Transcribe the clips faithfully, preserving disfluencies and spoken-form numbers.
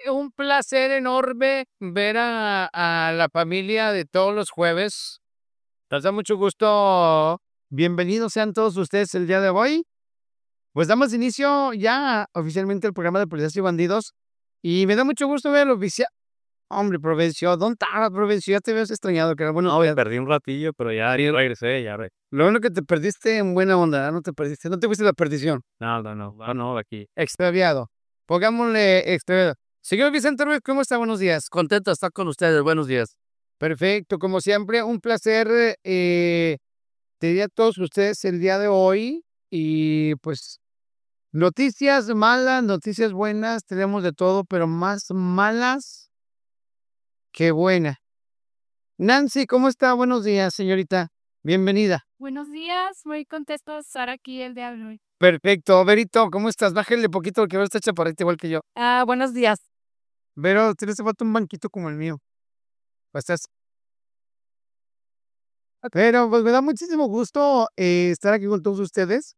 un placer enorme ver a a la familia de todos los jueves. Nos da mucho gusto. Bienvenidos sean todos ustedes el día de hoy. Pues damos inicio ya oficialmente al programa de Policías y Bandidos, y me da mucho gusto ver al oficial. Hombre, Provencio, ¿dónde estaba, Provencio? Ya te habías extrañado, que era bueno. No, me perdí un ratillo, pero ya Sí. regresé, ya re Lo bueno que te perdiste en buena onda, no te perdiste, no te fuiste a la perdición. No, no, no, no, no, aquí. Extraviado. Pongámosle extraviado. Señor Vicente Ruiz, ¿cómo está? Buenos días. Contento de estar con ustedes, buenos días. Perfecto, como siempre, un placer, eh, tener a todos ustedes el día de hoy y, pues, noticias malas, noticias buenas, tenemos de todo, pero más malas que buena. Nancy, ¿cómo está? Buenos días, señorita. Bienvenida. Buenos días, muy contento de estar aquí el día de hoy. Perfecto. Verito, ¿cómo estás? Bájale poquito porque Vero está chaparrita igual que yo. Ah, buenos días. Vero, te hace falta un banquito como el mío. Pues estás. Pero, pues, me da muchísimo gusto, eh, estar aquí con todos ustedes.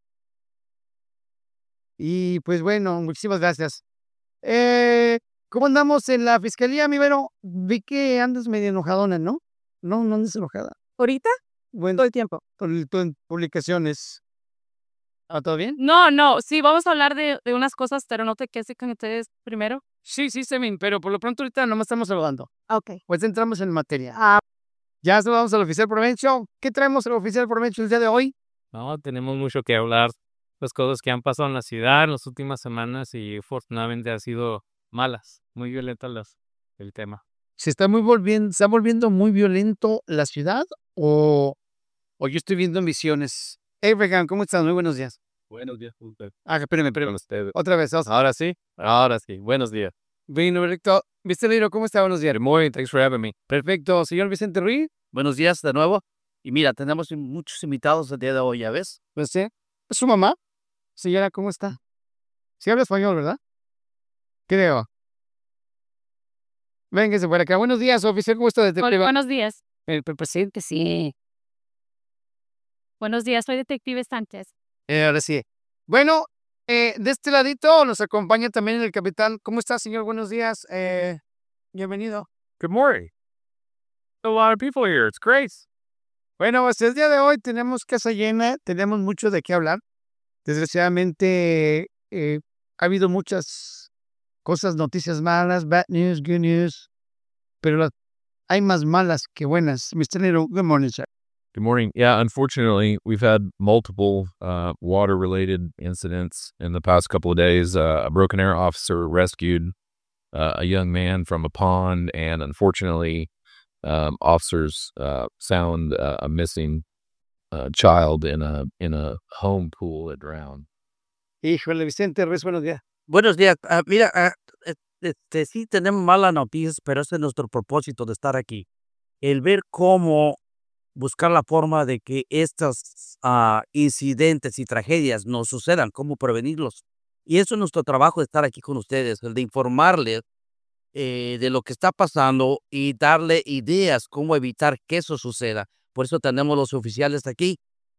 Y, pues, bueno, muchísimas gracias. Eh, ¿cómo andamos en la fiscalía, mi Vero? Vi que andas medio enojadona, ¿no? No, no andas enojada. ¿Ahorita? Bueno, Todo el tiempo. por el tu en publicaciones. ¿Ah, todo bien? No, no, sí, vamos a hablar de de unas cosas, pero no te quedes con ustedes primero. Sí, sí, Semin, pero por lo pronto ahorita nomás estamos saludando. Okey. Pues entramos en materia. Ah. Ya saludamos al oficial Provencio. ¿Qué traemos al oficial Provencio el día de hoy? No, tenemos mucho que hablar, las cosas que han pasado en la ciudad en las últimas semanas y afortunadamente han sido malas, muy violentas las el tema. ¿Se está muy volviendo se está volviendo muy violento la ciudad o o yo estoy viendo visiones? Abraham, ¿cómo estás? Muy buenos días. Buenos días, usted. Ah, espérame, espérame. Con ustedes. Otra vez, dos. Ahora sí, ahora sí, buenos días. Bien, perfecto. Mister Liro, ¿cómo está? Buenos días. Good morning, thanks for having me. Perfecto. Señor Vicente Ruiz. Buenos días de nuevo. Y mira, tenemos muchos invitados el día de hoy, ¿ya ves? Pues sí. ¿Es su mamá? Señora, ¿cómo está? Sí habla español, ¿verdad? Creo. Véngase por acá. Buenos días, oficial, ¿cómo está? Hola, buenos días. El pre presidente, sí. Buenos días, soy detective Sánchez. Eh, ahora sí. Bueno, eh, de este ladito nos acompaña también el capitán. ¿Cómo está, señor? Buenos días. Eh, bienvenido. Good morning. A lot of people here, it's great. Bueno, pues el día de hoy tenemos casa llena, tenemos mucho de qué hablar. Desgraciadamente, eh, ha habido muchas cosas, noticias malas, bad news, good news, pero las hay más malas que buenas. Mister Liro, good morning, sir. Good morning. Yeah, unfortunately, we've had multiple uh, water-related incidents in the past couple of days. Uh, a Broken Arrow officer rescued uh, a young man from a pond, and unfortunately, um, officers uh, found uh, a missing uh, child in a in a home pool that drowned. Híjole, Vicente Ruiz, buenos días. Buenos días. Ah, mira, ah, eh, este, sí tenemos malas noticias, pero ese es nuestro propósito de estar aquí. El ver cómo buscar la forma de que estos ah, incidentes y tragedias no sucedan, cómo prevenirlos. Y eso es nuestro trabajo de estar aquí con ustedes, el de informarles eh, de lo que está pasando y darle ideas cómo evitar que eso suceda. Por eso tenemos los oficiales aquí.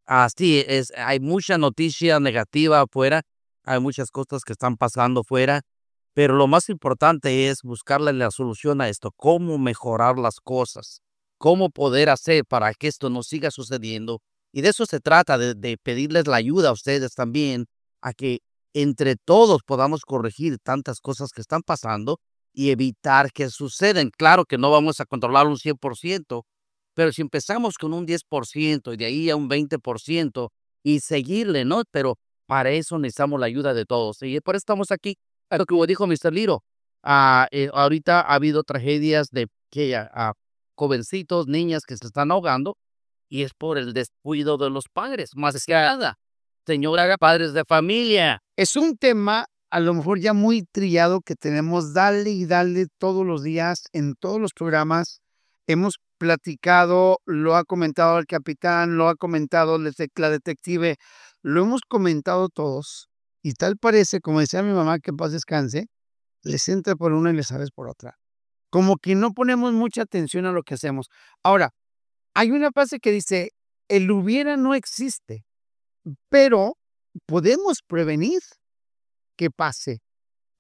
Así es, hay mucha noticia negativa afuera, hay muchas cosas que están pasando afuera, pero lo más importante es buscarle la solución a esto, cómo mejorar las cosas, cómo poder hacer para que esto no siga sucediendo. Y de eso se trata, de, de pedirles la ayuda a ustedes también, a que entre todos podamos corregir tantas cosas que están pasando y evitar que sucedan. Claro que no vamos a controlar un cien por ciento, pero si empezamos con un diez por ciento y de ahí a un veinte por ciento y seguirle, ¿no? Pero para eso necesitamos la ayuda de todos. Y por eso estamos aquí. Es lo que dijo mister Liro. Ah, eh, ahorita ha habido tragedias de que ah, jovencitos, niñas que se están ahogando y es por el descuido de los padres, más que nada. Señora, padres de familia. Es un tema a lo mejor ya muy trillado que tenemos dale y dale todos los días en todos los programas. Hemos platicado, lo ha comentado el capitán, lo ha comentado la detective, lo hemos comentado todos y tal parece, como decía mi mamá, que en paz descanse, les entra por una y les sales por otra. Como que no ponemos mucha atención a lo que hacemos. Ahora, hay una frase que dice, el hubiera no existe, pero podemos prevenir que pase.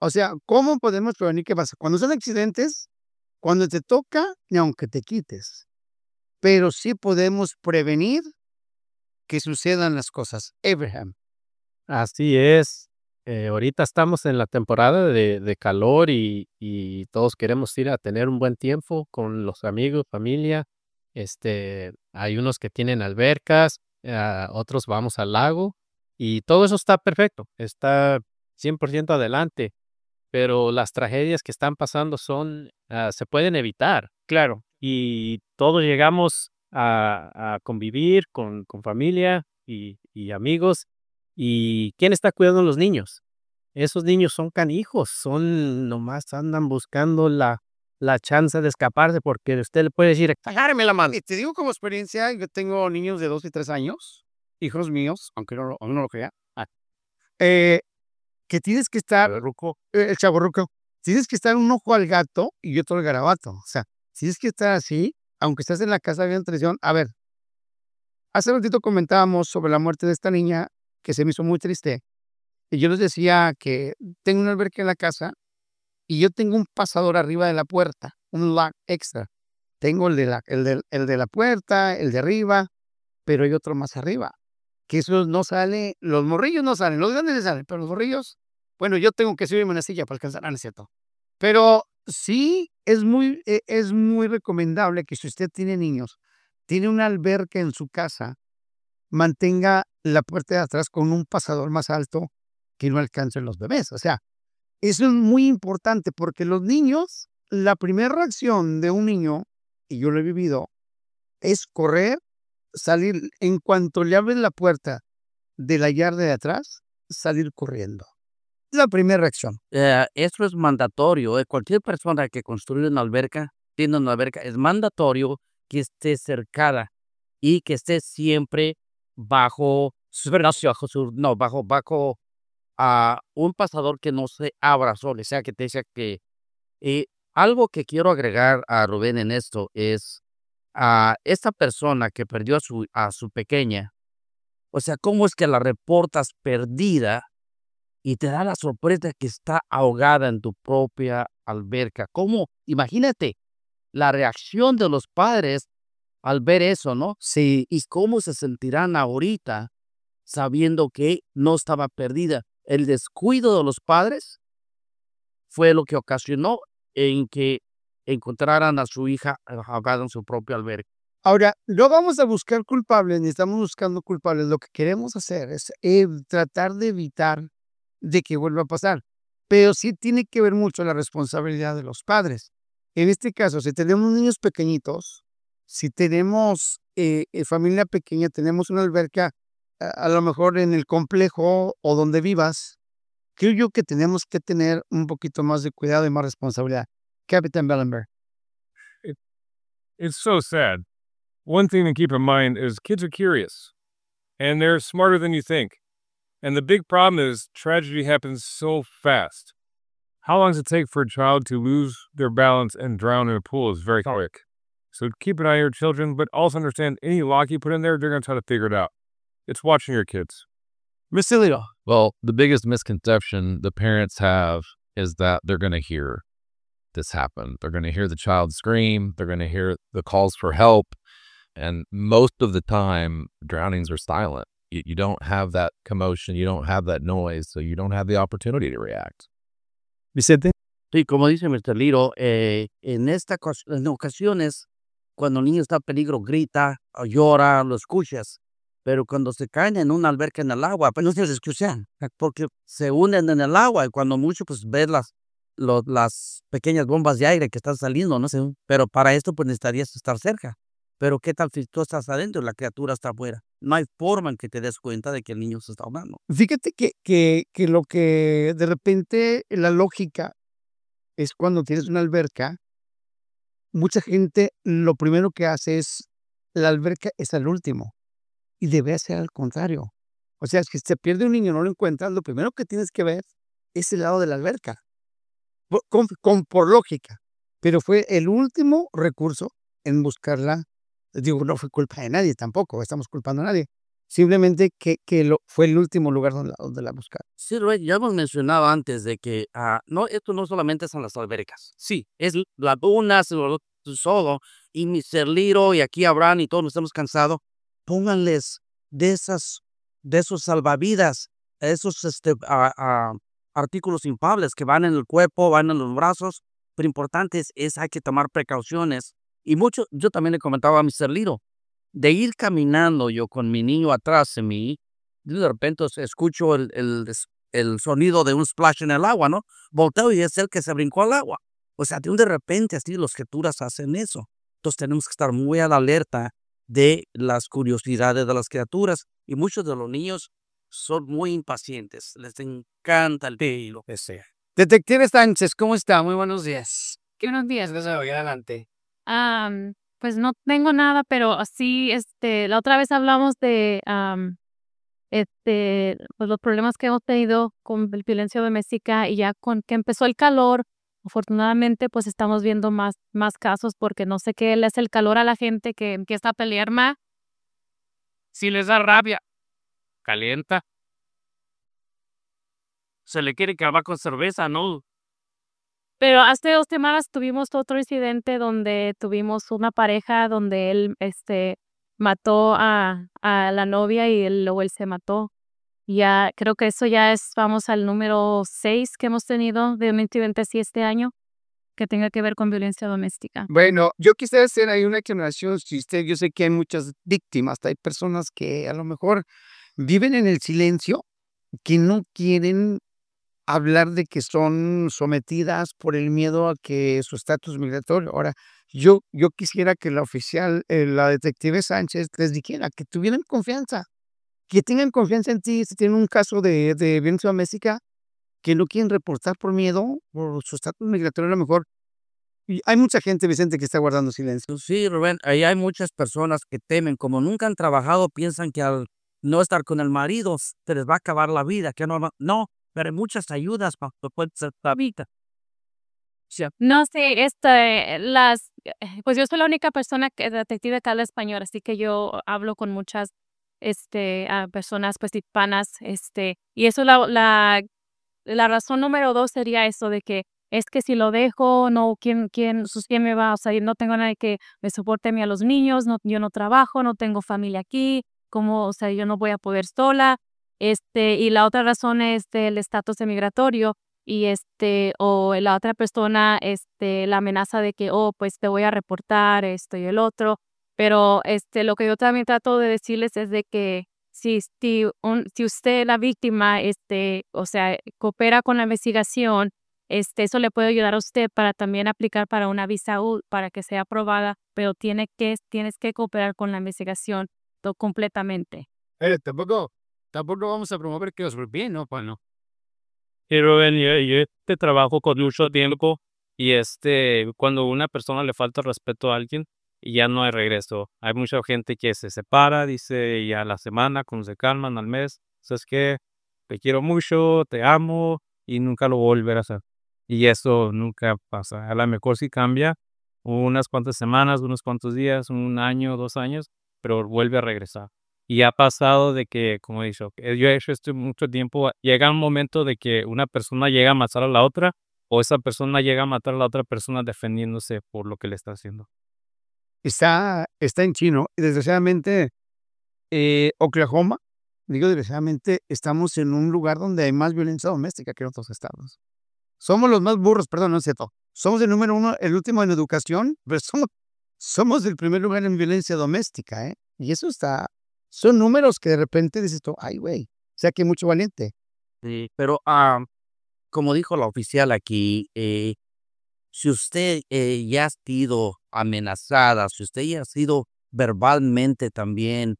O sea, ¿cómo podemos prevenir qué pasa? Cuando son accidentes, cuando te toca, ni aunque te quites, pero sí podemos prevenir que sucedan las cosas. Abraham. Así es. Eh, ahorita estamos en la temporada de, de calor y, y todos queremos ir a tener un buen tiempo con los amigos, familia. Este, hay unos que tienen albercas, ah, otros vamos al lago y todo eso está perfecto, está cien por ciento adelante, pero las tragedias que están pasando son, ah, se pueden evitar Claro. y todos llegamos a, a convivir con, con familia y, y amigos. ¿Y quién está cuidando a los niños? Esos niños son canijos, son nomás andan buscando la, la chance de escaparse porque usted le puede decir, agárreme la mano. Y te digo como experiencia, yo tengo niños de dos y tres años, hijos míos, aunque no, lo- no lo crea, ah, eh, que tienes que estar, Ruco. eh, el chavorruco, tienes que estar un ojo al gato y otro al garabato. O sea, tienes que estar así, aunque estés en la casa viendo televisión. A ver, hace ratito comentábamos sobre la muerte de esta niña que se me hizo muy triste. Y yo les decía que tengo una alberca en la casa y yo tengo un pasador arriba de la puerta, un lock extra. Tengo el de la, el de, el de la puerta, el de arriba, pero hay otro más arriba. Que eso no sale, los morrillos no salen, los grandes sí salen, pero los morrillos, bueno, yo tengo que subirme en una silla para alcanzar, ah, no es cierto. Pero sí es muy, eh, es muy recomendable que si usted tiene niños, tiene una alberca en su casa, mantenga la puerta de atrás con un pasador más alto que no alcancen los bebés. O sea, eso es muy importante porque los niños, la primera reacción de un niño, y yo lo he vivido, es correr, salir, en cuanto le abren la puerta de la yarda de atrás, salir corriendo. La primera reacción. Eh, esto es mandatorio. eh, Cualquier persona que construye una alberca, tiene una alberca, es mandatorio que esté cercada y que esté siempre bajo, bajo su- no, bajo, bajo a un pasador que no se abra solo, o sea, que te dice que eh, algo que quiero agregar a Rubén en esto es a esta persona que perdió a su, a su pequeña, o sea, ¿cómo es que la reportas perdida y te da la sorpresa que está ahogada en tu propia alberca? ¿Cómo? Imagínate la reacción de los padres al ver eso, ¿no? Sí. ¿Y cómo se sentirán ahorita sabiendo que no estaba perdida? El descuido de los padres fue lo que ocasionó en que encontraran a su hija ahogada en su propio albergue. Ahora, no vamos a buscar culpables, ni estamos buscando culpables. Lo que queremos hacer es eh, tratar de evitar de que vuelva a pasar. Pero sí tiene que ver mucho la responsabilidad de los padres. En este caso, si tenemos niños pequeñitos, si tenemos eh, eh, familia pequeña, tenemos una alberca, a, a lo mejor en el complejo o donde vivas, creo yo que tenemos que tener un poquito más de cuidado y más responsabilidad. Capitán Bellenberg. It's so sad. One thing to keep in mind is kids are curious, and they're smarter than you think. And the big problem is tragedy happens so fast. How long does it take for a child to lose their balance and drown in a pool is very quick. So keep an eye on your children, but also understand any lock you put in there, they're going to try to figure it out. It's watching your kids. Mister Leo. Well, the biggest misconception the parents have is that they're going to hear this happen. They're going to hear the child scream. They're going to hear the calls for help. And most of the time, drownings are silent. You, you don't have that commotion. You don't have that noise. So you don't have the opportunity to react. Vicente. Sí, como dice mister Liro, eh, en esta ocas- en ocasiones, cuando el niño está en peligro, grita, o llora, lo escuchas. Pero cuando se caen en una alberca en el agua, pues no se escuchan, porque se hunden en el agua y cuando mucho, pues ves las, lo- las pequeñas bombas de aire que están saliendo, ¿no? Sí. Pero para esto, pues necesitarías estar cerca. Pero ¿qué tal si tú estás adentro y la criatura está afuera? No hay forma en que te des cuenta de que el niño se está ahogando. Fíjate que, que, que lo que de repente la lógica es cuando tienes una alberca, mucha gente lo primero que hace es, la alberca es al último y debe ser al contrario. O sea, si se pierde un niño y no lo encuentras, lo primero que tienes que ver es el lado de la alberca, por, con, con- por lógica. Pero fue el último recurso en buscarla. Digo, no fue culpa de nadie tampoco, estamos culpando a nadie. simplemente que, que lo, fue el último lugar donde, la- donde la buscaron. Sí, Rubén, ya hemos mencionado antes de que ah, no, esto no solamente son las albercas. Sí, es l- lagunas, lo- lo- solo, y mister Liro, y aquí Abraham, y todos nos hemos cansado. Pónganles de esas, de esos salvavidas, esos este, ah, ah, artículos inflables que van en el cuerpo, van en los brazos. Pero importante es, es hay que tomar precauciones. Y mucho, yo también le comentaba a mister Liro, de ir caminando yo con mi niño atrás de mí, de repente os- escucho el, el, des- el sonido de un splash en el agua, ¿no? Volteo y es el que se brincó al agua. O sea, de un de repente así los criaturas hacen eso. Entonces tenemos que estar muy a la alerta de las curiosidades de las criaturas. Y muchos de los niños son muy impacientes. Les encanta el té y lo que sea. Detective Sánchez, ¿cómo está? Muy buenos días. ¿Qué buenos días? Gracias, adelante. Am, pues no tengo nada, pero así, este, la otra vez hablamos de, am, este, pues los problemas que hemos tenido con la violencia doméstica y ya con que empezó el calor, afortunadamente, pues estamos viendo más, más casos porque no sé qué le hace el calor a la gente que empieza a pelear más. Si les da rabia, calienta. Se le quiere acabar con cerveza, ¿no? Pero hace dos semanas tuvimos otro incidente donde tuvimos una pareja donde él, este, mató a, a la novia y él, luego él se mató. Ya creo que eso ya es, vamos al número seis que hemos tenido de un incidente así este año que tenga que ver con violencia doméstica. Bueno, yo quisiera hacer ahí una aclaración. Si usted, yo sé que hay muchas víctimas, hay personas que a lo mejor viven en el silencio, que no quieren hablar de que son sometidas por el miedo a que su estatus migratorio. Ahora, yo, yo quisiera que la oficial, eh, la detective Sánchez, les dijera que tuvieran confianza, que tengan confianza en ti si tienen un caso de, de violencia doméstica, que no quieren reportar por miedo, por su estatus migratorio a lo mejor. Y hay mucha gente, Vicente, que está guardando silencio. Sí, Rubén, ahí hay muchas personas que temen, como nunca han trabajado, piensan que al no estar con el marido se les va a acabar la vida, que no, va- no, pero hay muchas ayudas para que pueda ser la vida. Sí, No sé, este, las, eh, pues yo soy la única persona que detective que habla español, así que yo hablo con muchas, este, ah, personas pues hispanas, este, y eso la, la, la razón número dos sería eso de que es que si lo dejo, no, ¿quién, quién, sus- quién me va? O sea, yo no tengo nadie que me soporte a mí a los niños, no, yo no trabajo, no tengo familia aquí, como, o sea, yo no voy a poder sola, este, y la otra razón es del estatus migratorio y este, o la otra persona, este, la amenaza de que, oh, pues te voy a reportar esto y el otro, pero este, lo que yo también trato de decirles es de que si, si, un- si usted, la víctima, este, o sea, coopera con la investigación, este, eso le puede ayudar a usted para también aplicar para una visa U para que sea aprobada, pero tiene que, tienes que cooperar con la investigación to- completamente. Eh, tampoco, tampoco vamos a promover que os bien, ¿no? Pues no. Y Rubén, yo, yo este trabajo con mucho tiempo y este, cuando una persona le falta respeto a alguien, ya no hay regreso. Hay mucha gente que se separa, dice, y a la semana, cuando se calman, al mes, ¿sabes qué? Te quiero mucho, te amo, y nunca lo volverás a hacer. Y eso nunca pasa. A lo mejor sí cambia unas cuantas semanas, unos cuantos días, un año, dos años, pero vuelve a regresar. Y ha pasado de que, como he dicho, que yo he hecho esto mucho tiempo, llega un momento de que una persona llega a matar a la otra o esa persona llega a matar a la otra persona defendiéndose por lo que le está haciendo. Está, está en chino. Y desgraciadamente, eh, Oklahoma, digo desgraciadamente, estamos en un lugar donde hay más violencia doméstica que en otros estados. Somos los más burros, perdón, no es cierto. Somos el número uno, el último en educación, pero somos, somos el primer lugar en violencia doméstica, ¿eh? Y eso está, son números que de repente dices tú, ay, güey, o sea que hay mucho valiente. sí, pero ah, como dijo la oficial aquí, eh, si usted eh, ya ha sido amenazada, si usted ya ha sido verbalmente también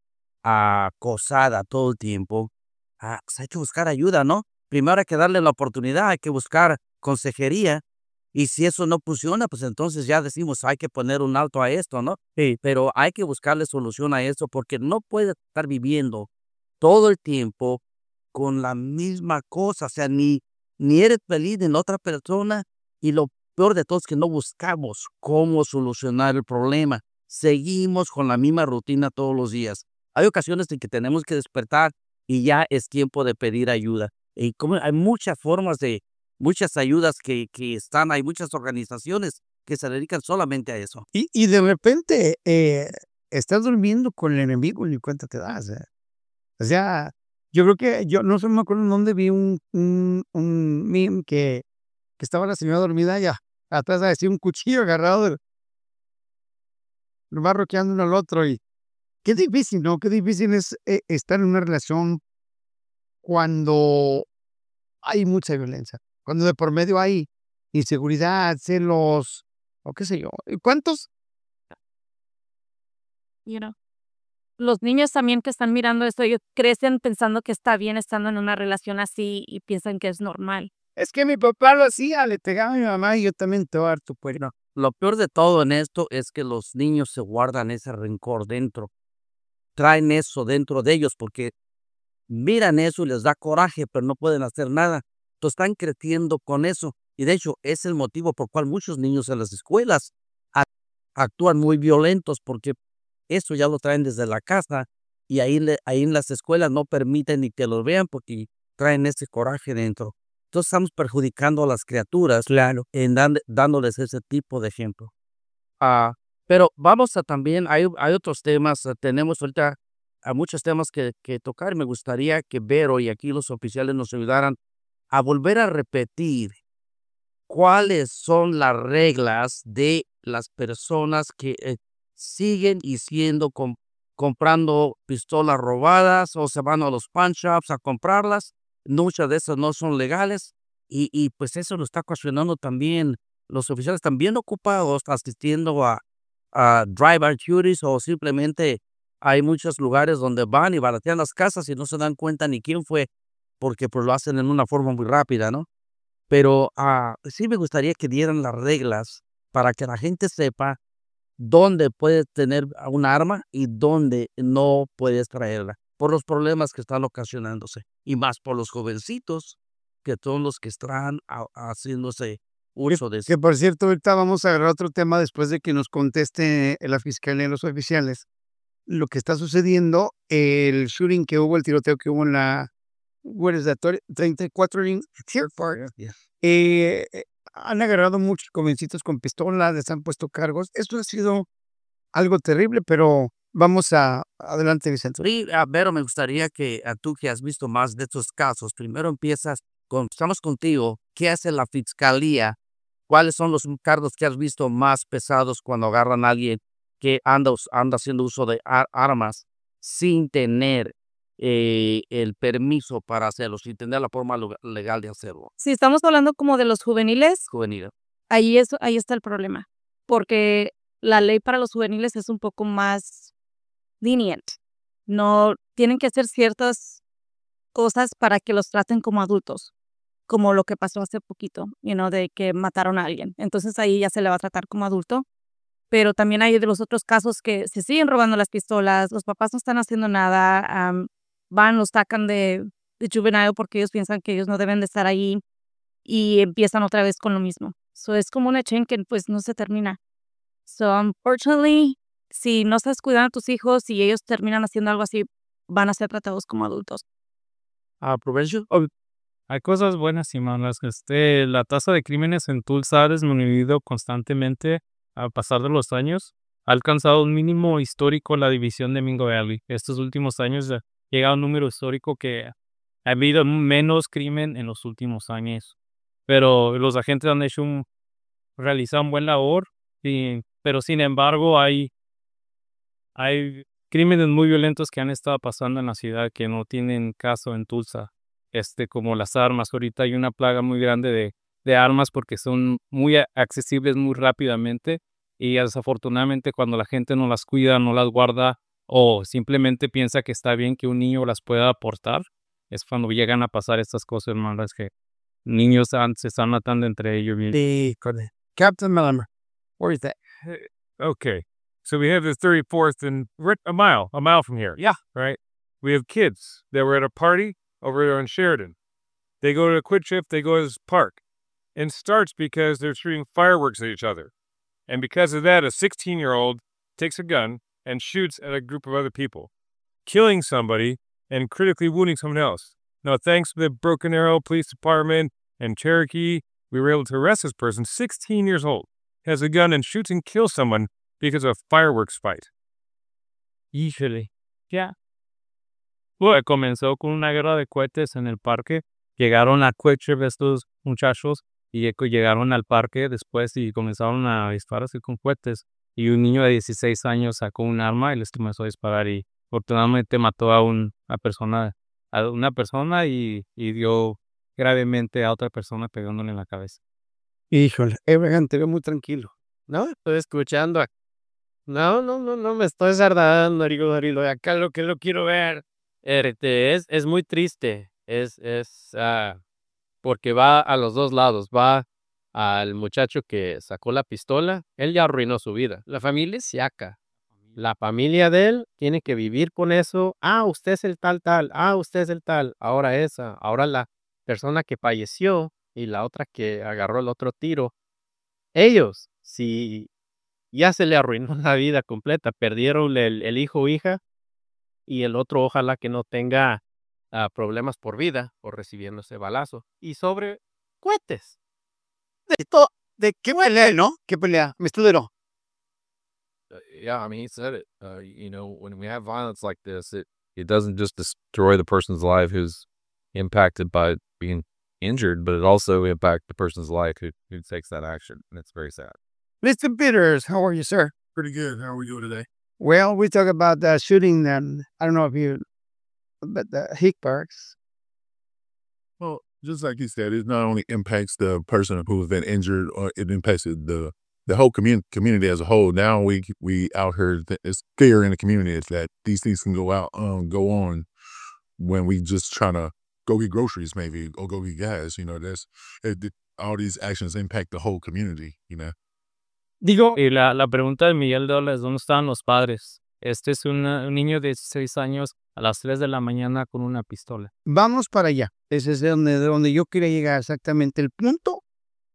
acosada todo el tiempo, ah, pues hay que buscar ayuda, ¿no? Primero hay que darle la oportunidad, hay que buscar consejería. Y si eso no funciona, pues entonces ya decimos, hay que poner un alto a esto, ¿no? Sí. Pero hay que buscarle solución a esto porque no puede estar viviendo todo el tiempo con la misma cosa. O sea, ni, ni eres feliz en otra persona y lo peor de todo es que no buscamos cómo solucionar el problema. Seguimos con la misma rutina todos los días. Hay ocasiones en que tenemos que despertar y ya es tiempo de pedir ayuda. Y como hay muchas formas de, muchas ayudas que, que están, hay muchas organizaciones que se dedican solamente a eso. Y, y de repente eh, estás durmiendo con el enemigo y ni cuenta te das. ¿eh? O sea, yo creo que, yo no sé, me acuerdo en dónde vi un, un, un meme que, que estaba la señora dormida ya atrás, así un cuchillo agarrado, de- lo va roqueando uno al otro. Y qué difícil, ¿no? Qué difícil es eh, estar en una relación cuando hay mucha violencia, cuando de por medio hay inseguridad, celos, o qué sé yo. ¿Y cuántos? You know. Los niños también que están mirando esto, ellos crecen pensando que está bien estando en una relación así y piensan que es normal. Es que mi papá lo hacía, le pegaba a mi mamá y yo también te voy a dar tu puerco. No, lo peor de todo en esto es que los niños se guardan ese rencor dentro, traen eso dentro de ellos porque miran eso y les da coraje, pero no pueden hacer nada. Entonces están creciendo con eso. Y de hecho es el motivo por cual muchos niños en las escuelas ac- actúan muy violentos porque eso ya lo traen desde la casa y ahí, le- ahí en las escuelas no permiten ni que los vean porque traen ese coraje dentro. Entonces estamos perjudicando a las criaturas Claro. en dan- dándoles ese tipo de ejemplo. Ah, pero vamos a también, hay, hay otros temas, eh, tenemos ahorita a muchos temas que, que tocar. Me gustaría que Vero y aquí los oficiales nos ayudaran a volver a repetir cuáles son las reglas de las personas que eh, siguen y siendo com- comprando pistolas robadas o se van a los pawn shops a comprarlas. Muchas de esas no son legales y, y pues eso lo está ocasionando también. Los oficiales están bien ocupados asistiendo a, a drive-by duties o simplemente hay muchos lugares donde van y baratean las casas y no se dan cuenta ni quién fue porque pues lo hacen en una forma muy rápida, ¿no? Pero, ah, sí me gustaría que dieran las reglas para que la gente sepa dónde puedes tener a un arma y dónde no puedes traerla, por los problemas que están ocasionándose, y más por los jovencitos, que son los que están ha haciéndose Que, uso de eso. que por cierto, ahorita vamos a agarrar otro tema después de que nos conteste la fiscalía y los oficiales lo que está sucediendo, el shooting que hubo, el tiroteo que hubo en la, what is that, treinta y cuatro en Deer Park. Yeah. Eh, eh, han agarrado muchos jovencitos con pistolas, les han puesto cargos. Esto ha sido algo terrible, pero vamos a adelante, Vicente. Sí, ah, Vero, me gustaría que a tú que has visto más de estos casos, primero empiezas con, estamos contigo, ¿qué hace la fiscalía? ¿Cuáles son los cargos que has visto más pesados cuando agarran a alguien que anda, us- anda haciendo uso de ar- armas sin tener eh, el permiso para hacerlo, sin tener la forma lu- legal de hacerlo? Si estamos hablando como de los juveniles, Juvenil. ahí, es, ahí está el problema, porque la ley para los juveniles es un poco más lenient. No tienen que hacer ciertas cosas para que los traten como adultos, como lo que pasó hace poquito, you know, de que mataron a alguien. Entonces ahí ya se le va a tratar como adulto. Pero también hay de los otros casos que se siguen robando las pistolas, los papás no están haciendo nada, am, van, los sacan de, de juvenile porque ellos piensan que ellos no deben de estar ahí y empiezan otra vez con lo mismo. So es como una chain que pues no se termina. So unfortunately, si no estás cuidando a tus hijos y ellos terminan haciendo algo así, van a ser tratados como adultos. Ah, Provencio. Hay cosas buenas y malas. Este, la tasa de crímenes en Tulsa ha disminuido constantemente al pasar de los años. Ha alcanzado un mínimo histórico la división de Mingo Valley. Estos últimos años ha llegado a un número histórico que ha habido menos crimen en los últimos años. Pero los agentes han hecho un, realizado un buen labor, y, pero sin embargo hay, hay crímenes muy violentos que han estado pasando en la ciudad que no tienen caso en Tulsa. Este, como las armas. Ahorita hay una plaga muy grande de, de armas porque son muy a- accesibles muy rápidamente y desafortunadamente cuando la gente no las cuida, no las guarda o simplemente piensa que está bien que un niño las pueda aportar, es cuando llegan a pasar estas cosas malas que niños han- se están matando entre ellos. y- The Captain Melamer, where is that? Hey, okay. So we have the thirty-fourth and right a mile, a mile from here. Yeah. Right? We have kids that were at a party over there on Sheridan. They go to a Quick Trip, they go to this park. And it starts because they're shooting fireworks at each other. And because of that, a sixteen-year-old takes a gun and shoots at a group of other people. killing somebody and critically wounding someone else. Now, thanks to the Broken Arrow Police Department and Cherokee, we were able to arrest this person, sixteen years old, has a gun and shoots and kills someone because of a fireworks fight. Híjole, ya. Pues comenzó con una guerra de cohetes en el parque. Llegaron a quick trip estos muchachos y lle- llegaron al parque después y comenzaron a dispararse con cohetes. Y un niño de dieciséis años sacó un arma y les comenzó a disparar y afortunadamente mató a, un, a, persona, a una persona y, y dio gravemente a otra persona pegándole en la cabeza. Híjole, Abraham, te veo muy tranquilo. No, estoy escuchando. a- No, no, no, no me estoy sardando, digo, digo, acá lo que lo quiero ver. Este, es, es muy triste. Es, es, ah, porque va a los dos lados. Va al muchacho que sacó la pistola. Él ya arruinó su vida. La familia es yaca. La familia de él tiene que vivir con eso. Ah, usted es el tal, tal. Ah, usted es el tal. Ahora esa. Ahora la persona que falleció y la otra que agarró el otro tiro. Ellos, si ya se le arruinó la vida completa, perdieron el, el hijo o hija y el otro ojalá que no tenga ah, problemas por vida por recibiendo ese balazo. Y sobre cohetes. ¿De, to- de qué pelea, no? ¿Qué pelea? Me estudió. Uh, yeah, I mean, he said it. Uh, you know, when we have violence like this, it, it doesn't just destroy the person's life who's impacted by being injured, but it also impacts the person's life who, who takes that action. And it's very sad. Mister Peters, how are you, sir? Pretty good. How are we doing today? Well, we talk about the shooting, and I don't know if you, but the Hick Parks. Well, just like you said, it not only impacts the person who's been injured, or it impacts the the whole community community as a whole. Now we we out here, th- it's fear in the community is that these things can go out, um, go on when we just trying to go get groceries, maybe, or go get gas. You know, that's it, it- all these actions impact the whole community. You know. Digo, Y la, la pregunta de Miguel Dólares, ¿dónde estaban los padres? Este es una- un niño de dieciséis años a las tres de la mañana con una pistola. vamos para allá. Ese es de donde, de donde yo quería llegar exactamente. El punto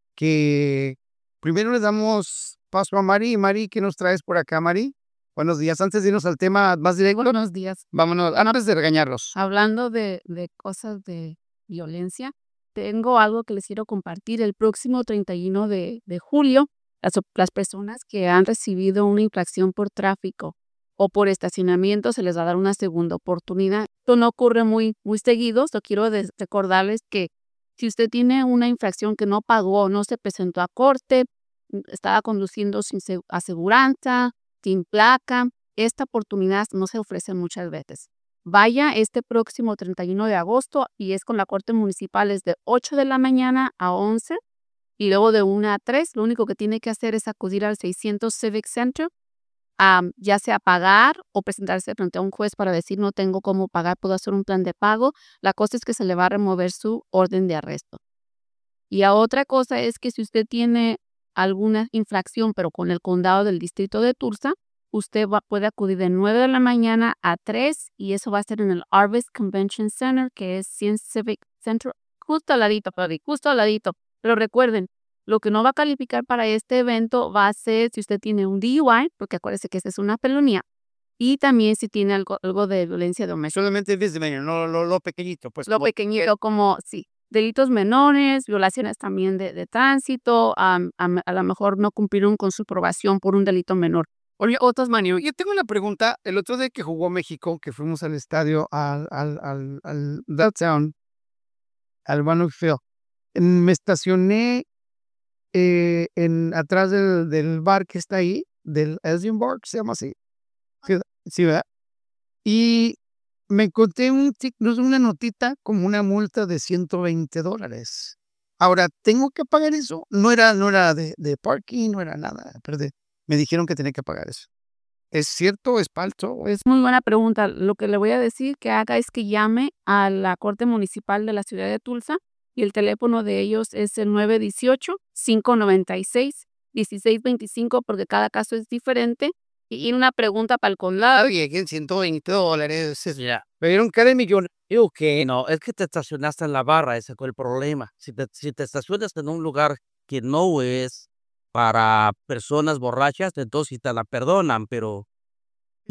que primero le damos paso a Mari. Mari, ¿qué nos traes por acá, Mari? Buenos días. Antes de irnos al tema más directo, Buenos días. vámonos, antes de regañarlos. Hablando de, de cosas de violencia, tengo algo que les quiero compartir. El próximo treinta y uno de, de julio, las, las personas que han recibido una infracción por tráfico o por estacionamiento se les va a dar una segunda oportunidad. Esto no ocurre muy, muy seguido. So quiero de- recordarles que si usted tiene una infracción que no pagó, no se presentó a corte, mm, estaba conduciendo sin se- aseguranza, sin placa, esta oportunidad no se ofrece muchas veces. Vaya este próximo treinta y uno de agosto y es con la Corte Municipal, es de ocho de la mañana a once y luego de una a tres. Lo único que tiene que hacer es acudir al seiscientos Civic Center, am, ya sea pagar o presentarse frente a un juez para decir no tengo cómo pagar, puedo hacer un plan de pago. La cosa es que se le va a remover su orden de arresto. Y a otra cosa es que si usted tiene alguna infracción, pero con el condado del distrito de Tulsa, usted va- puede acudir de nueve de la mañana a tres y eso va a ser en el Arvest Convention Center, que es cien Civic Center, justo al ladito, Freddy, justo al ladito. Pero recuerden, lo que no va a calificar para este evento va a ser si usted tiene un D U I, porque acuérdese que esta es una felonía, y también si tiene algo, algo de violencia doméstica. Solamente misdemeanor, no lo, lo pequeñito, pues. Lo como- pequeñito como, sí, delitos menores, violaciones también de, de tránsito, am- am- a lo mejor no cumplieron con su probación por un delito menor. Oye, otras Manio, yo tengo una pregunta. El otro día que jugó México, que fuimos al estadio, al, al, al, al Downtown, al Bannock Field, en- me estacioné eh, en, atrás del, del bar que está ahí, del Elgin Bar, que se llama así. Sí, sí, ¿verdad? Y me encontré un, tic- no sé, una notita como una multa de ciento veinte dólares. Ahora, ¿tengo que pagar eso? No era, no era de, de parking, no era nada. Perdón. Me dijeron que tenía que pagar eso. ¿Es cierto? ¿Es falso? ¿Es Es muy buena pregunta. Lo que le voy a decir que haga es que llame a la Corte Municipal de la ciudad de Tulsa y el teléfono de ellos es el nueve uno ocho, cinco nueve seis, uno seis dos cinco porque cada caso es diferente. Y y una pregunta para el condado. Oye, que ciento veinte dólares. es- Ya. Me dieron cada millón. Digo que no, es que te estacionaste en la barra, ese fue el problema. Si te, si te estacionas en un lugar que no es para personas borrachas, entonces sí te la perdonan, pero Y,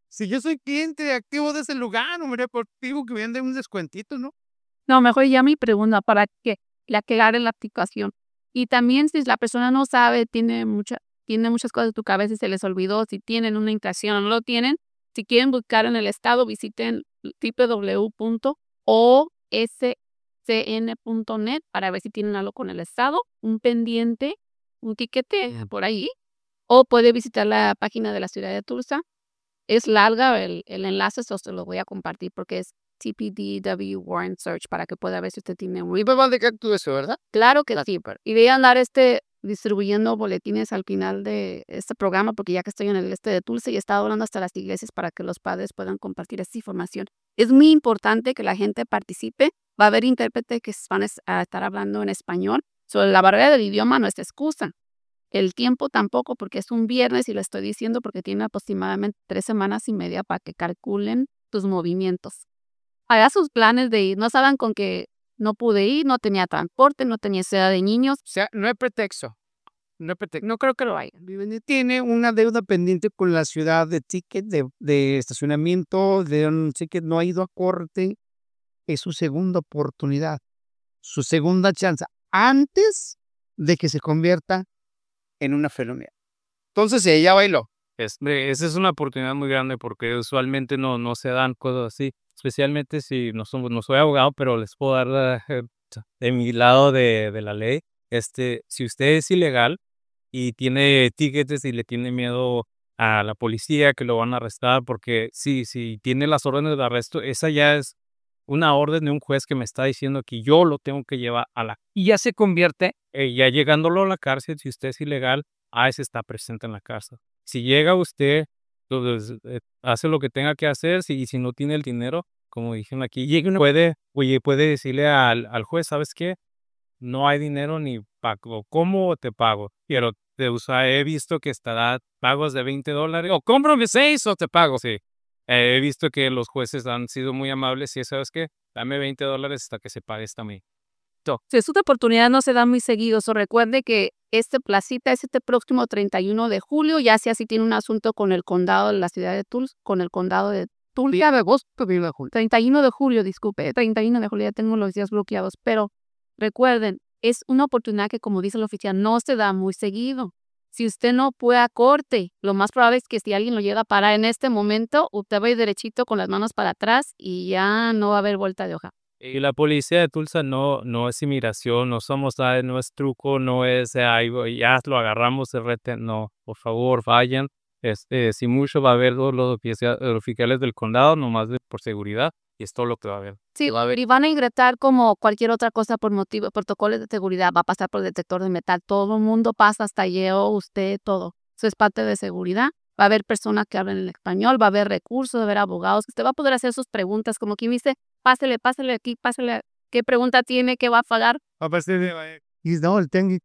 Si yo soy cliente activo de ese lugar, hombre, por digo que me den un descuentito, ¿no? No, mejor llama y pregunta para que le aclare la aplicación. Y también si la persona no sabe, tiene mucha, tiene muchas cosas en tu cabeza y se les olvidó, si tienen una infracción o no lo tienen, si quieren buscar en el estado, visiten w w w punto o s c n punto net para ver si tienen algo con el estado, un pendiente, un tiquete por ahí, o puede visitar la página de la ciudad de Tulsa. Es larga el, el enlace, eso se lo voy a compartir porque es T P D W Warrant Search para que pueda ver si usted tiene un... Y me va a dejar todo eso, ¿verdad? Claro que sí, pero y voy a andar este distribuyendo boletines al final de este programa porque ya que estoy en el este de Tulsa y he estado hablando hasta las iglesias para que los padres puedan compartir esta información. Es muy importante que la gente participe. Va a haber intérpretes que van a estar hablando en español. Sobre la barrera del idioma no es excusa. El tiempo tampoco, porque es un viernes y lo estoy diciendo porque tiene aproximadamente tres semanas y media para que calculen tus movimientos. Haga sus planes de ir. No saben con que no pude ir, no tenía transporte, no tenía ciudad de niños. O sea, no hay pretexto. No hay pretexto. No creo que lo haya. Tiene una deuda pendiente con la ciudad de ticket, de, de estacionamiento, de un ticket, no ha ido a corte. Es su segunda oportunidad, su segunda chance, antes de que se convierta en una felonía. Entonces ella bailó. Este, esa es una oportunidad muy grande porque usualmente no, no se dan cosas así, especialmente si no, somos, no soy abogado, pero les puedo dar eh, de mi lado de, de la ley. Este, si usted es ilegal y tiene tickets y le tiene miedo a la policía que lo van a arrestar, porque sí, si tiene las órdenes de arresto, esa ya es una orden de un juez que me está diciendo que yo lo tengo que llevar a la... Y ya se convierte, eh, ya llegándolo a la cárcel, si usted es ilegal, a ese está presente en la cárcel. Si llega usted, pues, eh, hace lo que tenga que hacer, si, y si no tiene el dinero, como dijeron aquí, llegue uno puede, oye, puede decirle al, al juez, ¿sabes qué? No hay dinero ni pago. ¿Cómo te pago? Pero te usa, he visto que estará pagos de veinte dólares, o cómprame seis o te pago, sí. Eh, he visto que los jueces han sido muy amables y ¿sabes qué? Dame veinte dólares hasta que se pague esta mí. Si esta oportunidad no se da muy seguido, so recuerde que este placita es este próximo treinta y uno de julio, ya sea si tiene un asunto con el condado de la ciudad de Tulsa, con el condado de Tulsa. Día de agosto, de julio. treinta y uno de julio, disculpe, treinta y uno de julio, ya tengo los días bloqueados, pero recuerden, es una oportunidad que, como dice el oficial, no se da muy seguido. Si usted no puede a corte, lo más probable es que si alguien lo llega a parar en este momento, usted va a ir derechito con las manos para atrás y ya no va a haber vuelta de hoja. Y la policía de Tulsa no, no es inmigración, no somos nada, no es truco, no es, eh, ya lo agarramos de rete, no, por favor, vayan. Este, si mucho va a haber todos los oficiales, los oficiales del condado, nomás de, por seguridad, y es todo lo que va a haber. Sí, va a haber. Y van a ingresar como cualquier otra cosa por motivo, protocolos de seguridad, va a pasar por el detector de metal, todo el mundo pasa, hasta yo, usted, todo. Eso es parte de seguridad. Va a haber personas que hablen en español, va a haber recursos, va a haber abogados. Usted va a poder hacer sus preguntas, como quien dice, pásele, pásele aquí, pásele, ¿qué pregunta tiene? ¿Qué va a pagar? Y no, el tengo.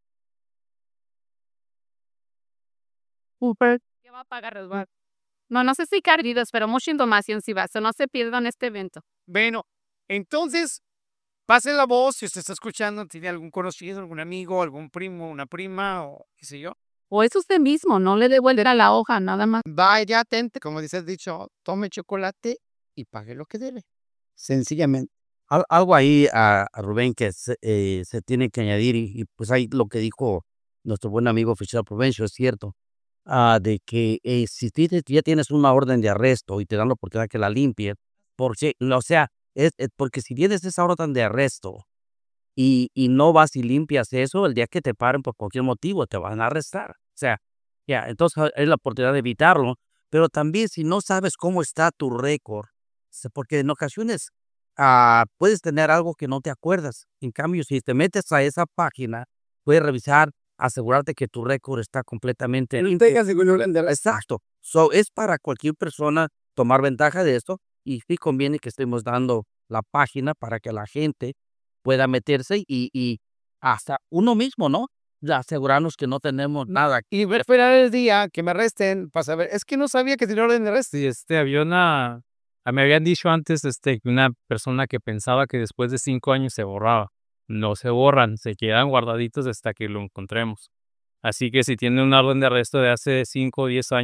Super. ¿Qué va a pagar? Resguardo? No, no sé si cardidos, pero mucha información si va, so no se pierdan este evento. Bueno, entonces, pase la voz si usted está escuchando, tiene algún conocido, algún amigo, algún primo, una prima o qué sé yo. O es usted mismo, no le devuelve a la hoja, nada más. Vaya, atente, como dice el dicho, tome chocolate y pague lo que debe. Sencillamente. Al- algo ahí a, a Rubén que se, eh, se tiene que añadir y, y, pues ahí lo que dijo nuestro buen amigo oficial Provencio es cierto, ah, de que eh, si tienes- ya tienes una orden de arresto y te dan la oportunidad que la limpie, porque, o sea, es, es porque si tienes esa orden de arresto y, y no vas y limpias eso, el día que te paren por cualquier motivo te van a arrestar. O sea, ya, entonces es la oportunidad de evitarlo, pero también si no sabes cómo está tu récord, se- porque en ocasiones ah, puedes tener algo que no te acuerdas. En cambio, si te metes a esa página, puedes revisar, asegurarte que tu récord está completamente limpio. Exacto. So, es para cualquier persona tomar ventaja de esto y sí conviene que estemos dando la página para que la gente pueda meterse y, y hasta uno mismo, ¿no? De asegurarnos que no tenemos nada. Y ver- esperar el día que me arresten para saber. Es que no sabía que tenía orden de arresto. Sí, este, había una, ah, me habían dicho antes, este, que una persona que pensaba que después de cinco años se borraba. No se borran, se quedan guardaditos hasta que lo encontremos. Así que si tiene una orden de arresto de hace cinco o diez años,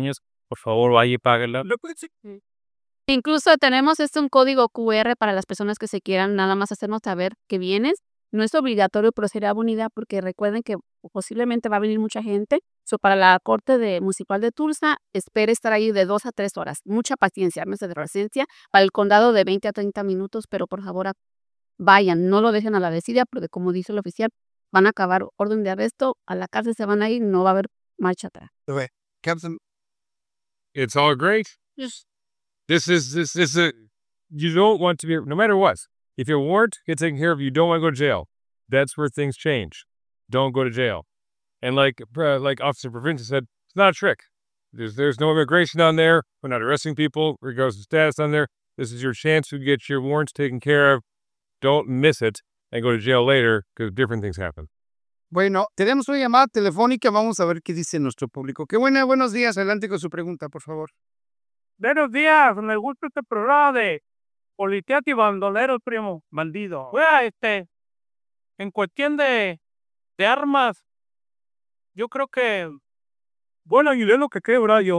por favor vaya y páguela. Mm. Incluso tenemos este un código Q R para las personas que se quieran nada más hacernos saber que vienes. No es obligatorio, pero sería bonita porque recuerden que posiblemente va a venir mucha gente. So, para la Corte de Municipal de Tulsa, espere estar ahí de dos a tres horas. Mucha paciencia, meses de paciencia. Para el condado de veinte a treinta minutos, pero por favor a- vayan, no lo dejen a la desidia, porque como dice el oficial, van a acabar orden de arresto, a la cárcel se van a ir, no va a haber marcha atrás. Okay. Captain, It's all great. Just This is this is a you don't want to be no matter what. If you're warrant, get taken care of. You don't want to go to jail. That's where things change. Don't go to jail. And like uh, like Officer Provincia said, it's not a trick. There's there's no immigration on there. We're not arresting people regardless of status on there. This is your chance to get your warrants taken care of. Don't miss it and go to jail later because different things happen. bueno, tenemos una llamada telefónica, vamos a ver qué dice nuestro público. Qué buena, buenos días, adelante con su pregunta, por favor. Buenos días, me gusta este programa de policías y bandoleros, primo, bandido. Oiga, este, en cuestión de, de armas, yo creo que, bueno, y de lo que quebra yo,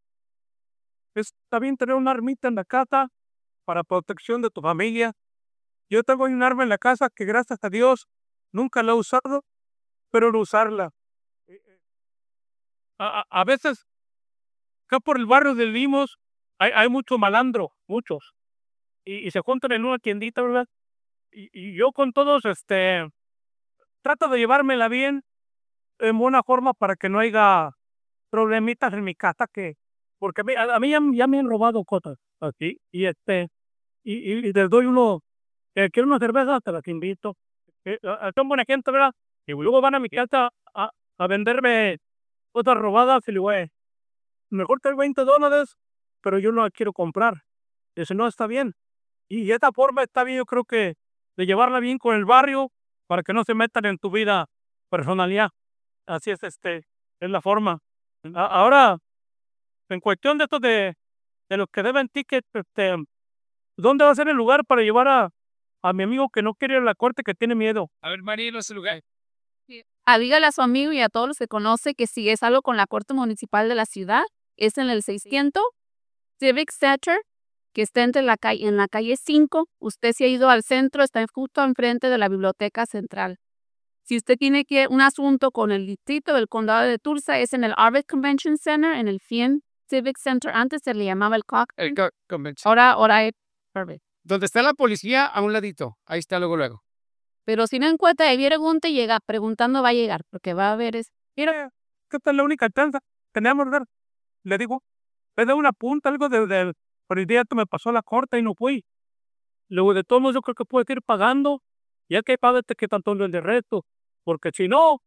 está bien tener una armita en la casa para protección de tu familia. Yo tengo un arma en la casa que gracias a Dios nunca la he usado, pero no usarla. Eh, eh, A, a- a veces, acá por el barrio de Limos, hay, hay mucho malandro, muchos. Y, y se juntan en una tiendita, ¿verdad? Y, y yo con todos, este, trato de llevármela bien, en buena forma, para que no haya problemitas en mi casa, que, porque a mí, a, a mí ya, ya me han robado cosas aquí, y este, y, y, y les doy uno, eh, quiero una cerveza, te las invito. Eh, ah, son buena gente, ¿verdad? Y luego van a mi casa a, a venderme cosas robadas y le digo, "Eh, mejor te doy veinte dólares, pero yo no la quiero comprar". Dice, no, está bien. Y de esta forma está bien, yo creo que de llevarla bien con el barrio para que no se metan en tu vida personal ya. Así es, este, es la forma. A- ahora, en cuestión de esto de, de los que deben ticket, este, ¿dónde va a ser el lugar para llevar a, a mi amigo que no quiere ir a la corte, que tiene miedo? A ver, María, no es el lugar. Ah, dígale a su amigo y a todos los que conoce que si es algo con la Corte Municipal de la ciudad, es en el seiscientos Civic Center, que está entre la calle, en la calle cinco. Usted se ha ido al centro, está justo enfrente de la Biblioteca Central. Si usted tiene que un asunto con el distrito del condado de Tulsa, es en el Arvid Convention Center, en el F I E N Civic Center. Antes se le llamaba el Cox. El co- convention. Ahora, ahora es Arvid. Donde está la policía, a un ladito. Ahí está, luego, luego. Pero si no encuentra, y pregunta y llega, preguntando va a llegar, porque va a haber es, Mira, que esta es la única chance. Tenemos que dar. Le digo, le doy una punta, algo de, de, por el día que me pasó la corte y no fui. Luego de todos modos, yo creo que puedes ir pagando, ya que págate que tanto lo de resto, porque si no,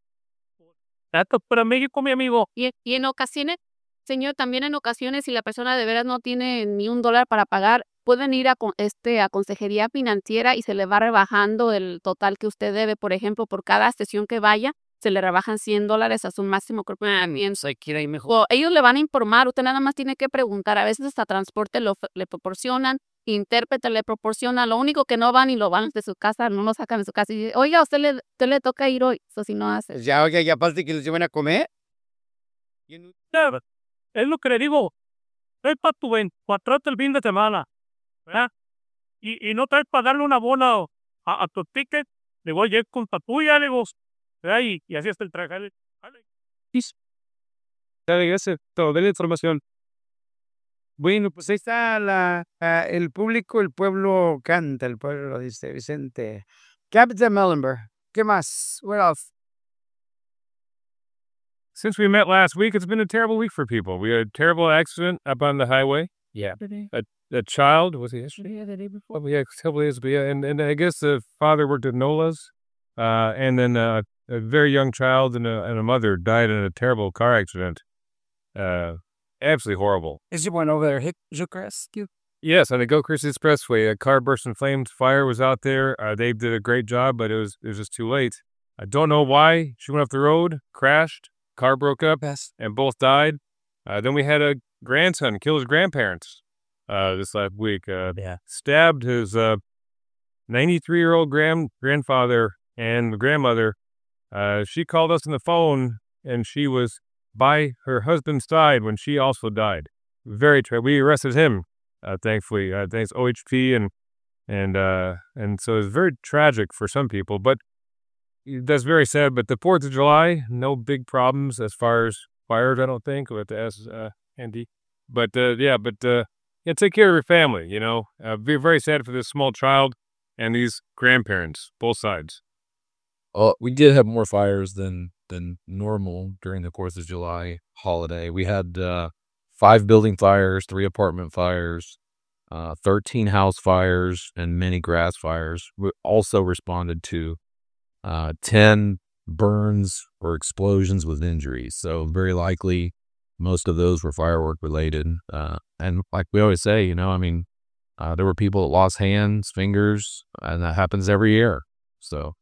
esto es para México, mi amigo. Y, y en ocasiones, señor, también en ocasiones, si la persona de veras no tiene ni un dólar para pagar, pueden ir a, con- este, a consejería financiera y se le va rebajando el total que usted debe. Por ejemplo, por cada sesión que vaya, se le rebajan cien dólares a su máximo. Creo que también. Hay que ir ahí mejor. O ellos le van a informar, usted nada más tiene que preguntar. A veces hasta transporte lo, of- le proporcionan, intérprete le proporciona. Lo único que no van y lo van de su casa, no lo sacan de su casa y dice, oiga, a usted le, usted le toca ir hoy. Eso si no hace. Ya, oiga, ya aparte que les lleven a comer. Ya, es lo que le digo. Traes para tu veinticuatro el fin de semana, ¿verdad? Y, y no traes para darle una bola a, a tu ticket. Le voy a ir con tuya, le digo, ¿verdad? Y, y así está el traje. Jale, jale. Dale, ese, todo, dale información. Bueno, pues ahí está la, ah, el público, el pueblo canta, el pueblo dice Vicente. Captain Mellenberg, ¿qué más? What else? Since we met last week, it's been a terrible week for people. We had a terrible accident up on the highway. Yeah. A child, was he yesterday? Oh, yeah, a couple days, but yeah, and, and I guess the father worked at Nola's, uh, and then uh, a very young child and a, and a mother died in a terrible car accident. Uh, absolutely horrible. Is the one over there hit Zook Rescue? Yes, on the Gilchrist Expressway, a car burst in flames. Fire was out there. Uh, they did a great job, but it was it was just too late. I don't know why. She went off the road, crashed, car broke up, Yes. and both died. Uh, then we had a grandson kill his grandparents uh, this last week. Uh, Yeah. stabbed his uh, ninety-three-year-old grand grandfather and the grandmother. Uh, she called us on the phone, and she was by her husband's side when she also died. Very tragic. We arrested him, uh, thankfully. Uh, thanks O H P and and uh, and so it's very tragic for some people, but that's very sad. But the Fourth of July, no big problems as far as fires, I don't think. We'll have to ask uh, Andy. But uh, yeah, but uh, yeah, take care of your family. You know, uh, be very sad for this small child and these grandparents, both sides. Uh, we did have more fires than than normal during the Fourth of July holiday. We had uh, five building fires, three apartment fires, uh, thirteen house fires, and many grass fires. We also responded to uh, ten burns or explosions with injuries. So very likely, most of those were firework related. Uh, and like we always say, you know, I mean, uh, there were people that lost hands, fingers, and that happens every year. So.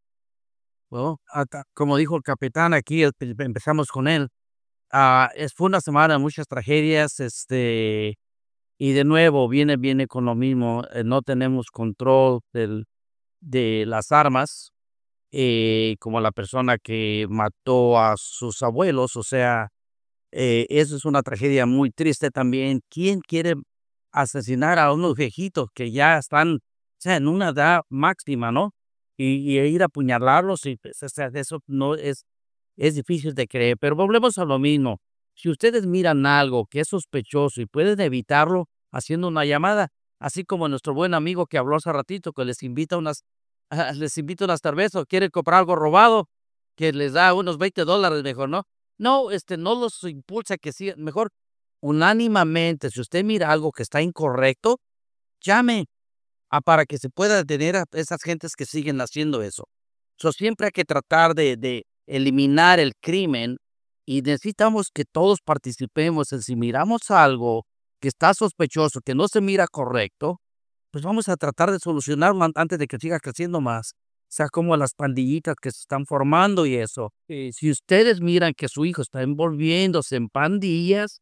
Bueno, hasta- como dijo el capitán aquí, el- el- empezamos con él. Ah, es, fue una semana de muchas tragedias, este, y de nuevo viene, viene con lo mismo. eh, no tenemos control del, de las armas, eh, como la persona que mató a sus abuelos. O sea, eh, eso es una tragedia muy triste también. ¿Quién quiere asesinar a unos viejitos que ya están, o sea, en una edad máxima, ¿no? Y, y ir a apuñalarlos, y pues, o sea, eso no es, es difícil de creer. Pero volvemos a lo mismo. Si ustedes miran algo que es sospechoso y pueden evitarlo haciendo una llamada, así como nuestro buen amigo que habló hace ratito, que les invita unas, ah, les invita unas cervezas, o quiere comprar algo robado, que les da unos veinte dólares mejor, ¿no? No, este, no los impulsa que sigan, mejor unánimamente, si usted mira algo que está incorrecto, llame a para que se pueda detener a esas gentes que siguen haciendo eso. So, siempre hay que tratar de, de eliminar el crimen, y necesitamos que todos participemos en si miramos algo que está sospechoso, que no se mira correcto, pues vamos a tratar de solucionarlo an- antes de que siga creciendo más. O sea, como las pandillitas que se están formando y eso. Eh, si ustedes miran que su hijo está envolviéndose en pandillas,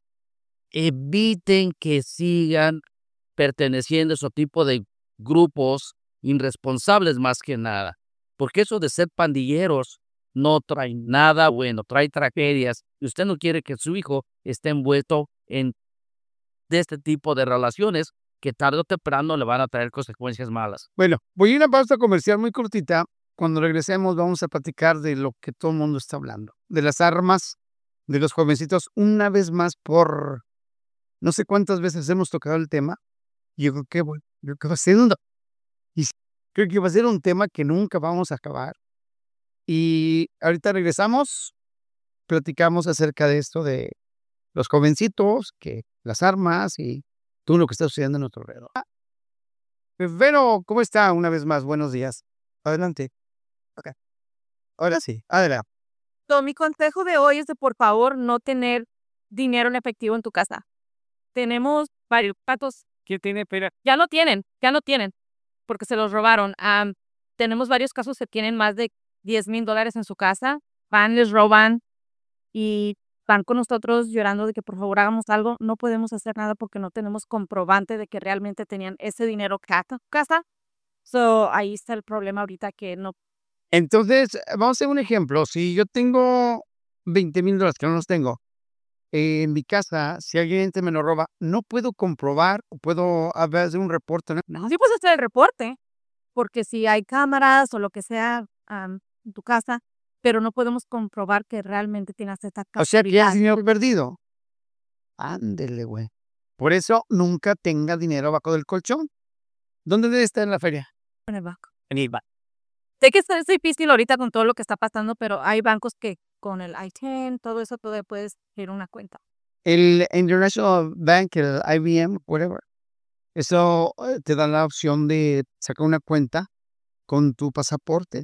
eviten que sigan perteneciendo a ese tipo de grupos irresponsables más que nada. Porque eso de ser pandilleros no trae nada bueno, trae tragedias. Y usted no quiere que su hijo esté envuelto en de este tipo de relaciones que tarde o temprano le van a traer consecuencias malas. Bueno, voy a ir a una pausa comercial muy cortita. Cuando regresemos vamos a platicar de lo que todo el mundo está hablando, de las armas, de los jovencitos. Una vez más, por no sé cuántas veces hemos tocado el tema, y yo creo que, voy- yo creo que va a ser un, y s- creo que va a ser un tema que nunca vamos a acabar. Y ahorita regresamos, platicamos acerca de esto de los jovencitos, que las armas y todo lo que está sucediendo en nuestro alrededor. Ah, Vero, ¿cómo está? Una vez más, buenos días. Adelante. Ok. Ahora sí, adelante. So, mi consejo de hoy es de por favor no tener dinero en efectivo en tu casa. Tenemos varios patos, ¿Quién tiene pera? ya no tienen, ya no tienen, porque se los robaron. Am, tenemos varios casos que tienen más de diez mil dólares en su casa, van, les roban y van con nosotros llorando de que por favor hagamos algo. No podemos hacer nada porque no tenemos comprobante de que realmente tenían ese dinero ca- casa. So, ahí está el problema ahorita que no. Entonces, eh, vamos a hacer un ejemplo. Si yo tengo veinte mil dólares, que no los tengo, eh, en mi casa, si alguien entra y me lo roba, no puedo comprobar o puedo hacer un reporte, ¿no? No, sí puedes hacer el reporte, porque si hay cámaras o lo que sea am, en tu casa, pero no podemos comprobar que realmente tienes esta O sea, que ya es cantidad. dinero perdido. Ándele, güey. Por eso nunca tenga dinero abajo del colchón. ¿Dónde debe estar en la feria? En el banco. En el banco. Sé que es es difícil ahorita con todo lo que está pasando, pero hay bancos que con el I diez, todo eso, todavía puedes ir una cuenta. El International Bank, el I B M, whatever. Eso eh, te da la opción de sacar una cuenta con tu pasaporte.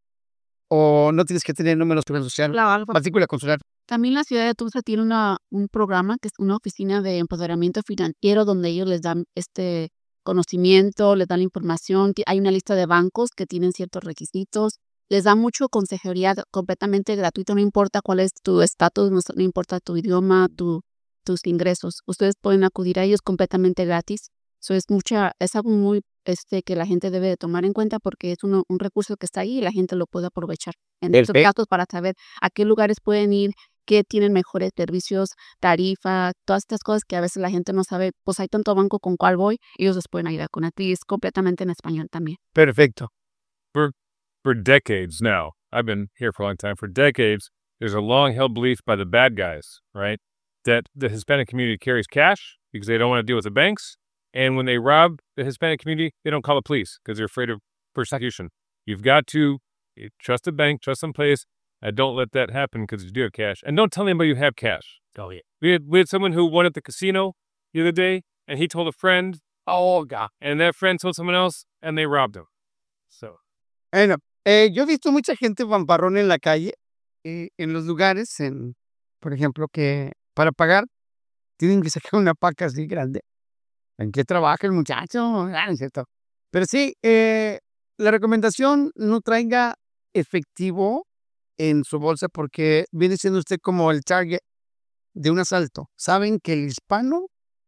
O no tienes que tener números de seguridad social, Claro, algo. matrícula consular. También la ciudad de Tulsa tiene una, un programa que es una oficina de empoderamiento financiero donde ellos les dan este conocimiento, les dan la información. Ti- Hay una lista de bancos que tienen ciertos requisitos. Les dan mucho consejería de- completamente gratuito, no importa cuál es tu estatus, no, no importa tu idioma, tu, tus ingresos. Ustedes pueden acudir a ellos completamente gratis. Eso es mucha, es algo muy este, que la gente debe de tomar en cuenta porque es uno- un recurso que está ahí y la gente lo puede aprovechar en estos Perfecto. casos para saber a qué lugares pueden ir, qué tienen mejores servicios, tarifa, todas estas cosas que a veces la gente no sabe. Pues hay tanto banco con cuál voy, ellos les pueden ayudar con esto y es completamente en español también. Perfecto. For for decades now, I've been here for a long time. For decades, there's a long-held belief by the bad guys, right, that the Hispanic community carries cash because they don't want to deal with the banks, and when they rob the Hispanic community, they don't call the police because they're afraid of persecution. You've got to eh, trust the bank, trust someplace, and don't let that happen because you do have cash. And don't tell anybody you have cash. Oh, yeah. We had we had someone who won at the casino the other day, and he told a friend, Oh, God. and that friend told someone else, and they robbed him. So Bueno, eh, yo he visto mucha gente vamparrón en la calle, eh, en los lugares, en, por ejemplo, que para pagar tienen que sacar una paca así grande. ¿En qué trabaja el muchacho? Ah, no es cierto. Pero sí, eh, la recomendación, no traiga efectivo en su bolsa porque viene siendo usted como el target de un asalto. Saben que el hispano,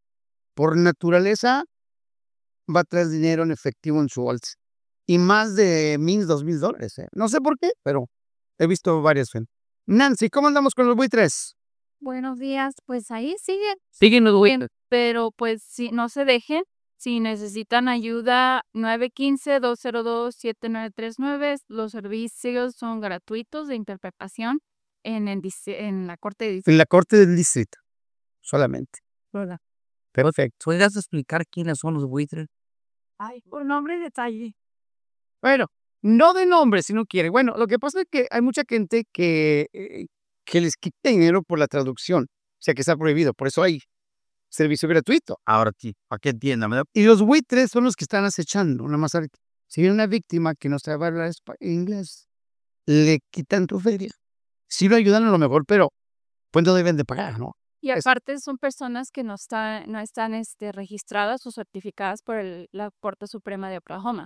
por naturaleza, va a traer dinero en efectivo en su bolsa. Y más de mil, dos mil dólares. eh. No sé por qué, pero he visto varias. ven. Nancy, ¿cómo andamos con los buitres? Buenos días, pues ahí siguen, Siguen los bien, pero pues si no se dejen, si necesitan ayuda, nueve uno cinco, dos cero dos, siete nueve tres nueve, los servicios son gratuitos de interpretación en, el dice- en la Corte de En la corte del distrito, solamente. Distrito. Perfecto. ¿Puedes explicar quiénes son los buitres? Ay, por nombre y detalle. Bueno, no de nombre si no quiere. Bueno, lo que pasa es que hay mucha gente que, eh, que les quita dinero por la traducción. O sea, que está prohibido. Por eso hay servicio gratuito. Ahora sí, para que entiendan, ¿verdad? Y los buitres son los que están acechando. Nada más ahorita. Si viene una víctima que no sabe hablar espa- inglés, le quitan tu feria. Sí lo ayudan a lo mejor, pero pues no deben de pagar, ¿no? Y Es- aparte son personas que no están, no están este, registradas o certificadas por el- la Corte Suprema de Oklahoma.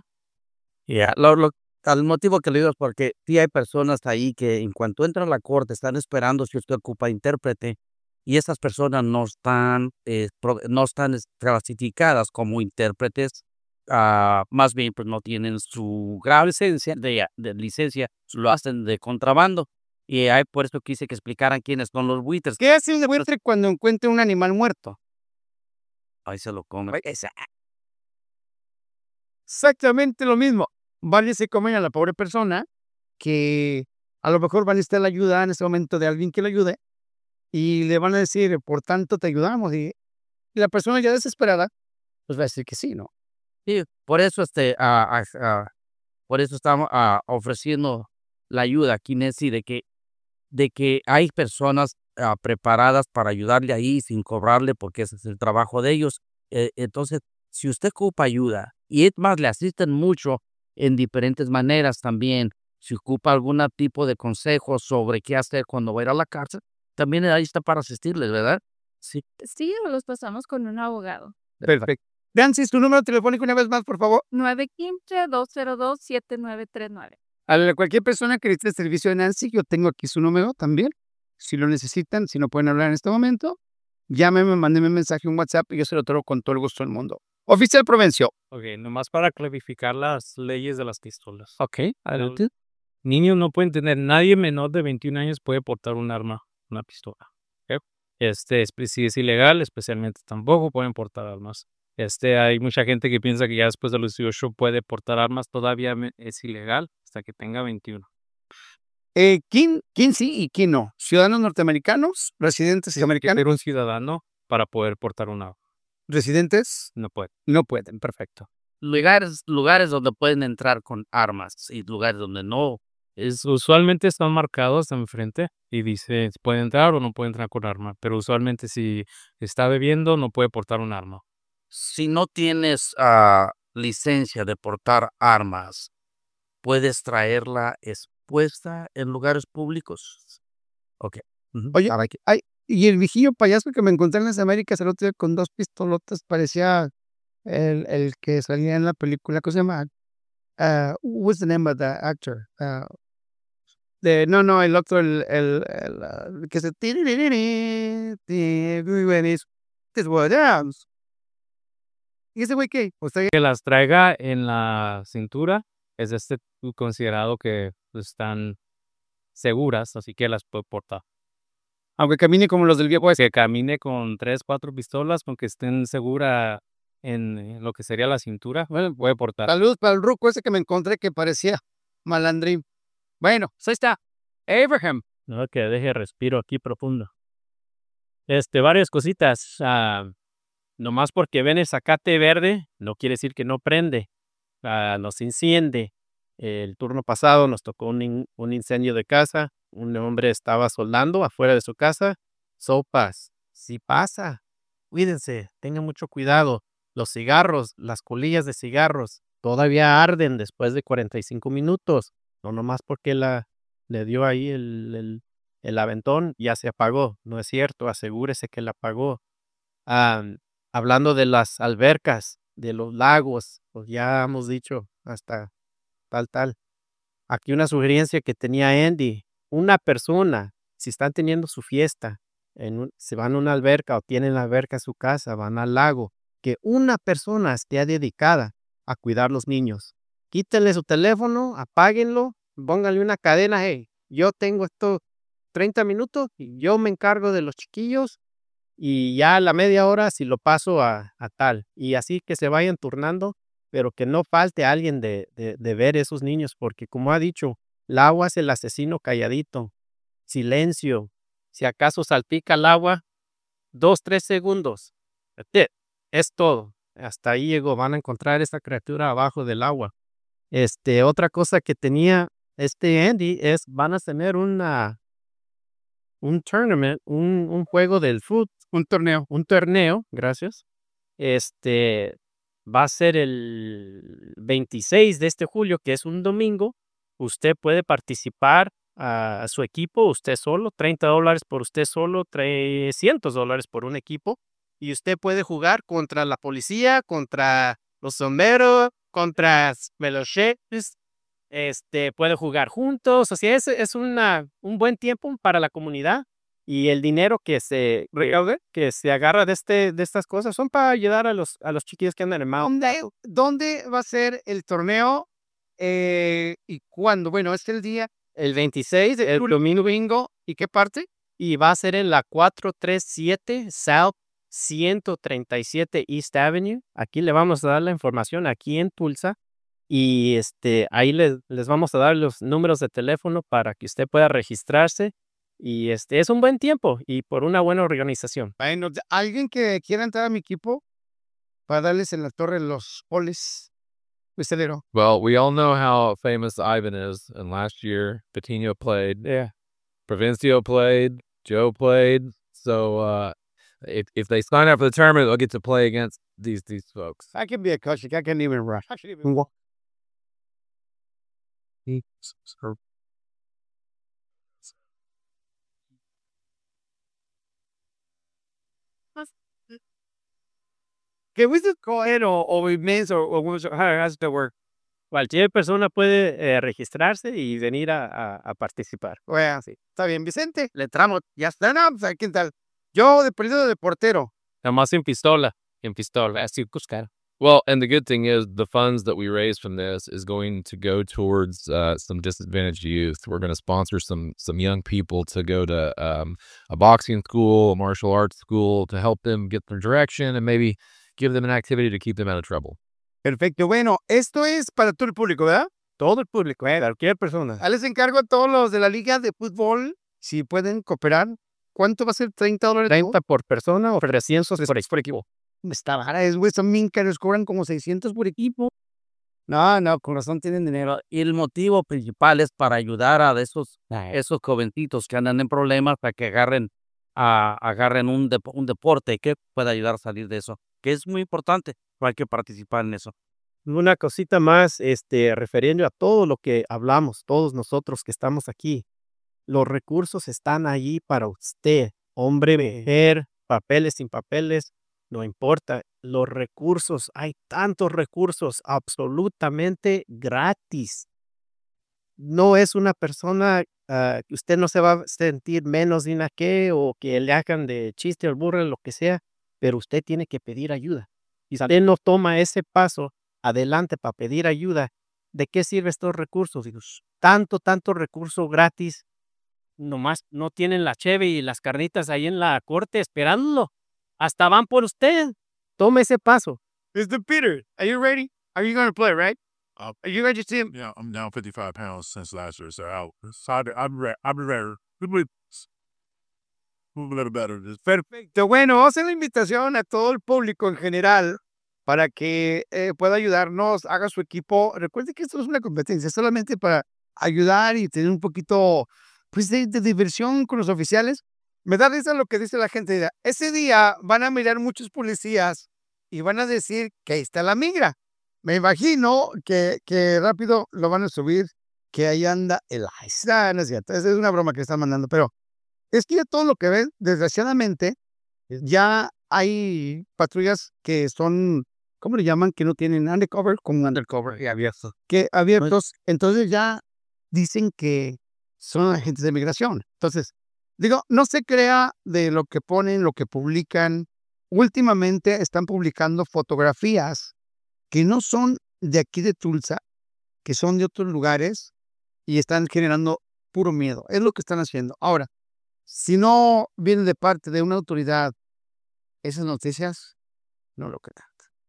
Ya, lo, lo- al motivo que le digo es porque sí hay personas ahí que en cuanto entran a la corte están esperando si usted ocupa intérprete y esas personas no están, eh, pro- no están es- clasificadas como intérpretes, ah, más bien pues no tienen su grado licencia, de, de licencia, lo hacen de contrabando y hay por eso quise que explicaran quiénes son los buitres. ¿Qué hace un buitre cuando encuentra un animal muerto? Ahí se lo comen. Esa- Exactamente lo mismo. Van y se comen a la pobre persona que a lo mejor van a necesitar la ayuda en ese momento de alguien que le ayude y le van a decir, por tanto te ayudamos. Y, y la persona ya desesperada, pues va a decir que sí, ¿no? Sí, por eso este, ah, ah, ah, por eso estamos ah, ofreciendo la ayuda aquí, Nancy, de que, de que hay personas ah, preparadas para ayudarle ahí sin cobrarle, porque ese es el trabajo de ellos. Eh, entonces, si usted ocupa ayuda, y es más, le asisten mucho en diferentes maneras también, si ocupa algún tipo de consejo sobre qué hacer cuando va a ir a la cárcel, también ahí está para asistirles, ¿verdad? Sí. Sí, o los pasamos con un abogado. Perfecto. Nancy, tu número telefónico una vez más, por favor. nueve uno cinco, dos cero dos, siete nueve tres nueve. A la- cualquier persona que necesite el servicio de Nancy, yo tengo aquí su número también. Si lo necesitan, si no pueden hablar en este momento, llámeme, mándenme un mensaje, un WhatsApp y yo se lo traigo con todo el gusto del mundo. Oficial Provencio. Ok, nomás para clarificar las leyes de las pistolas. Ok, adelante. Niños no pueden tener, nadie menor de veintiún años puede portar un arma, una pistola. ¿Ok? Este, es, si es ilegal, especialmente tampoco pueden portar armas. Este, hay mucha gente que piensa que ya después de los dieciocho puede portar armas, todavía me- es ilegal hasta que tenga veintiuno. Eh, ¿quién, quién sí y quién no? ¿Ciudadanos norteamericanos? ¿Residentes Hay que americanos? ser un ciudadano para poder portar un arma. ¿Residentes? No puede. No pueden, perfecto. Lugares, lugares donde pueden entrar con armas y lugares donde no. Es, usualmente están marcados enfrente y dice si puede entrar o no puede entrar con arma, pero usualmente si está bebiendo no puede portar un arma. Si no tienes ah, licencia de portar armas, puedes traerla expuesta en lugares públicos. Ok. Ujú. Oye, Ahora que- ay, y el viejillo payaso que me encontré en las Américas el otro día con dos pistolotas, parecía el, el que salía en la película, ¿cómo se llama? Uh, what's the name of the actor? Uh, de, no, no, el otro, el, el, el, ah, que se... This what happens. ¿Y ese güey qué? O sea, Que las traiga en la cintura es este considerado que están seguras, así que las puede portar. Aunque camine como los del viejo oeste. Que camine con tres, cuatro pistolas, con que estén segura en eh, lo que sería la cintura, bueno, puede portar. Saludos para el ruco ese que me encontré que parecía malandrín. Bueno, pues ahí está. Abraham. No, que deje respiro aquí profundo. Este, varias cositas. ah, nomás porque ven el zacate verde, no quiere decir que no prende. ah, nos enciende. El turno pasado nos tocó un, in- un incendio de casa. Un hombre estaba soldando afuera de su casa. Sopas. Sí pasa. Cuídense, tengan mucho cuidado. Los cigarros, las colillas de cigarros, todavía arden después de cuarenta y cinco minutos. No nomás porque la, le dio ahí el, el, el aventón, ya se apagó. No es cierto, asegúrese que la apagó. Am, hablando de las albercas, de los lagos, pues ya hemos dicho hasta tal, tal. Aquí una sugerencia que tenía Andy. Una persona, si están teniendo su fiesta, en un- se van a una alberca o tienen la alberca en su casa, van al lago, que una persona esté dedicada a cuidar los niños. Quítenle su teléfono, apáguenlo, pónganle una cadena. Hey, yo tengo estos treinta minutos y yo me encargo de los chiquillos y ya a la media hora si lo paso a, a tal. Y así que se vayan turnando, pero que no falte alguien de, de, de ver esos niños, porque como ha dicho, el agua es el asesino calladito. Silencio. Si acaso salpica el agua, dos, tres segundos. That's it. Es todo. Hasta ahí llegó. Van a encontrar esa criatura abajo del agua. Este, otra cosa que tenía este Andy es, van a tener una, un tournament, un, un juego del fútbol, Un torneo. un torneo, gracias. Este va a ser el veintiséis de este julio, que es un domingo. Usted puede participar a, a su equipo, usted solo, treinta dólares por usted solo, trescientos dólares por un equipo. Y usted puede jugar contra la policía, contra los sombreros, contra los sheriffs. Este, puede jugar juntos. O sea, es, es una, un buen tiempo para la comunidad. Y el dinero que se recaude, que se agarra de este, de estas cosas, son para ayudar a los, a los chiquillos que andan en Mount. ¿Dónde, dónde va a ser el torneo? Eh, ¿y cuándo? Bueno, este es el día. El veintiséis, el domingo, Domingo. ¿Y qué parte? y va a ser en la cuatrocientos treinta y siete South ciento treinta y siete East Avenue. Aquí le vamos a dar la información aquí en Tulsa. Y este, ahí les, les vamos a dar los números de teléfono para que usted pueda registrarse. Y este es un buen tiempo y por una buena organización. Bueno, de- alguien que quiera entrar a mi equipo para darles en la torre los poles. Pistolero. Well, we all know how famous Ivan is, and last year Patino played, Yeah. Provincio played, Joe played. So uh, if if they sign up for the tournament, they'll get to play against these these folks. I can be a coach. I can't even rush. I can't even walk. Can we just go ahead or, or we miss or, or we- how does that work? Cualquier persona puede eh, registrarse y venir a, a- a participar. Bueno, sí. Está bien, Vicente. Le entramos. Ya está. No, pues, ¿a quién tal? Yo de perdido de portero. Nada más en pistola, en pistola, así buscar. Well, and the good thing is the funds that we raise from this is going to go towards uh, some disadvantaged youth. We're going to sponsor some some young people to go to um, a boxing school, a martial arts school, to help them get their direction and maybe give them an activity to keep them out of trouble. Perfecto. Bueno, esto es para todo el público, ¿verdad? Todo el público, eh, cualquier persona. Ahí les encargo a todos los de la liga de fútbol si pueden cooperar. ¿Cuánto va a ser? ¿treinta dólares? treinta por persona o trescientos por, por equipo. Está vara, es güey, son bien caros, cobran como seiscientos por equipo. No, no, con razón tienen dinero. Y el motivo principal es para ayudar a esos, esos jovencitos que andan en problemas para que agarren, a, agarren un, dep- un deporte que pueda ayudar a salir de eso, que es muy importante, pero hay que participar en eso. Una cosita más, este, refiriendo a todo lo que hablamos, todos nosotros que estamos aquí. Los recursos están allí para usted, hombre, mujer, papeles, sin papeles, no importa. Los recursos, hay tantos recursos absolutamente gratis. No es una persona, ah, que usted no se va a sentir menos de una que o que le hagan de chiste o burla, lo que sea, pero usted tiene que pedir ayuda. Y si usted no toma ese paso adelante para pedir ayuda, ¿de qué sirven estos recursos? Digo, tanto, tanto recurso gratis. nomás no tienen la cheve y las carnitas ahí en la corte esperándolo. Hasta van por usted. Tome ese paso. Mister Peter, are you ready? Are you going to play, right? Uh, Are you ready to see him? yeah, I'm down fifty-five pounds since last year, so I'll, so I'll- I'm ready. I'm ready. A little better. Just Perfecto. Bueno, vamos a hacer la invitación a todo el público en general para que eh, pueda ayudarnos, haga su equipo. Recuerde que esto no es una competencia, es solamente para ayudar y tener un poquito pues, de, de diversión con los oficiales. Me da risa lo que dice la gente. Ese día van a mirar muchos policías y van a decir que ahí está la migra. Me imagino que, que rápido lo van a subir, que ahí anda el ICE. Ah, no es cierto, esa es una broma que están mandando, pero es que ya todo lo que ven, desgraciadamente, ya hay patrullas que son, ¿cómo le llaman? Que no tienen undercover, como undercover y abiertos. Que abiertos, entonces ya dicen que son agentes de migración. Entonces, digo, no se crea de lo que ponen, lo que publican. Últimamente están publicando fotografías que no son de aquí de Tulsa, que son de otros lugares y están generando puro miedo. Es lo que están haciendo. Ahora, si no viene de parte de una autoridad, esas noticias, no lo crean.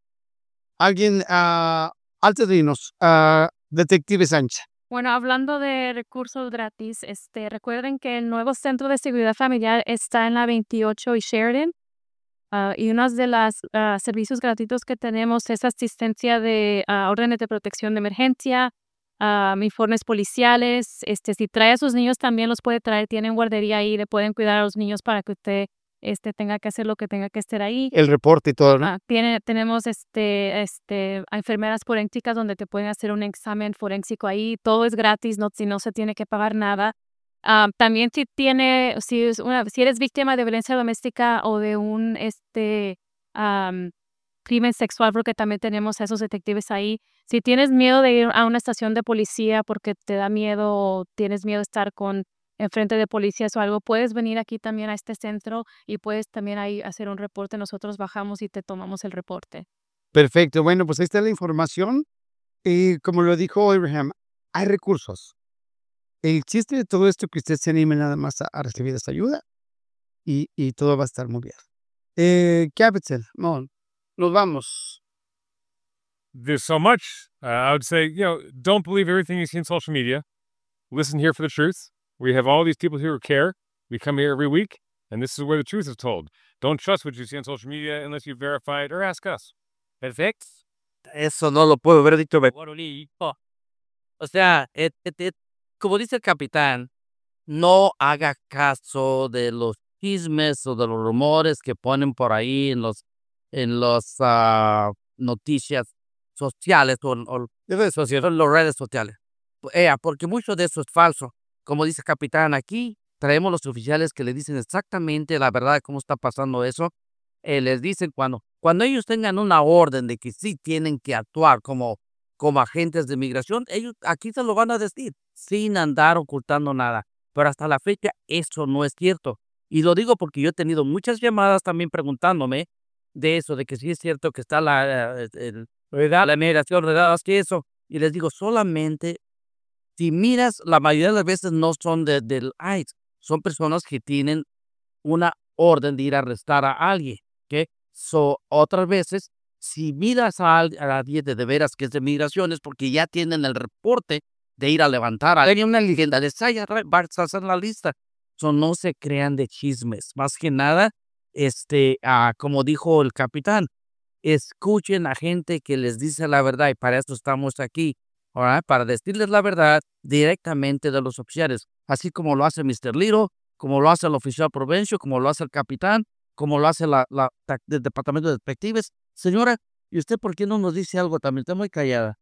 Alguien, ah, antes de irnos, ah, Detective Sánchez. Bueno, hablando de recursos gratis, este, recuerden que el nuevo Centro de Seguridad Familiar está en la veintiocho y Sheridan. ah, y uno de los servicios gratuitos que tenemos es asistencia de ah, órdenes de protección de emergencia, ah, informes policiales. Este, si trae a sus niños también los puede traer, tienen guardería ahí, le pueden cuidar a los niños para que usted este, tenga que hacer lo que tenga que estar ahí. El reporte y todo, ¿no? Ah, tiene, tenemos este, este, a enfermeras forensicas donde te pueden hacer un examen forénsico ahí. Todo es gratis, no, si no se tiene que pagar nada. Ah, también si tiene, si, es una, si eres víctima de violencia doméstica o de un este, am, crimen sexual, porque también tenemos a esos detectives ahí. Si tienes miedo de ir a una estación de policía porque te da miedo o tienes miedo de estar con enfrente de policías o algo, puedes venir aquí también a este centro y puedes también ahí hacer un reporte. Nosotros bajamos y te tomamos el reporte. Perfecto. Bueno, pues ahí está la información. Y como lo dijo Abraham, hay recursos. El chiste de todo esto es que usted se anime nada más a, a recibir esta ayuda y, y todo va a estar muy bien. Eh, Capital, Mon, nos vamos. There's so much. Uh, I would say, you know, don't believe everything you see on social media. Listen here for the truth. We have all these people here who care. We come here every week, and this is where the truth is told. Don't trust what you see on social media unless you verify it or ask us. Perfecto. Eso no lo puedo haber dicho mejor, Olito. O sea, et- et- et- como dice el capitán, no haga caso de los chismes o de los rumores que ponen por ahí en los en los ah, noticias sociales o, o redes sociales, en las redes sociales. Ea, porque mucho de eso es falso. Como dice el capitán, aquí traemos los oficiales que le dicen exactamente la verdad de cómo está pasando eso. Eh, les dicen cuando, cuando ellos tengan una orden de que sí tienen que actuar como, como agentes de migración, ellos aquí se lo van a decir sin andar ocultando nada. Pero hasta la fecha eso no es cierto. Y lo digo porque yo he tenido muchas llamadas también preguntándome de eso, de que sí es cierto que está la, eh, el- la migración, ¿verdad? Que eso. Y les digo, solamente si miras, la mayoría de las veces no son de, del ICE, son personas que tienen una orden de ir a arrestar a alguien, ¿ok? So, otras veces, si miras a, al- a alguien de, de veras que es de migraciones, porque ya tienen el reporte de ir a levantar a alguien, una leyenda de esa, ya vas a hacer la lista. So, no se crean de chismes. Más que nada, este, ah, como dijo el capitán, escuchen a gente que les dice la verdad y para eso estamos aquí. Alright, para decirles la verdad directamente de los oficiales, así como lo hace mister Little, como lo hace el oficial Provencio, como lo hace el capitán, como lo hace la, la, ta- del departamento de detectives. Señora, ¿y usted por qué no nos dice algo también? Está muy callada.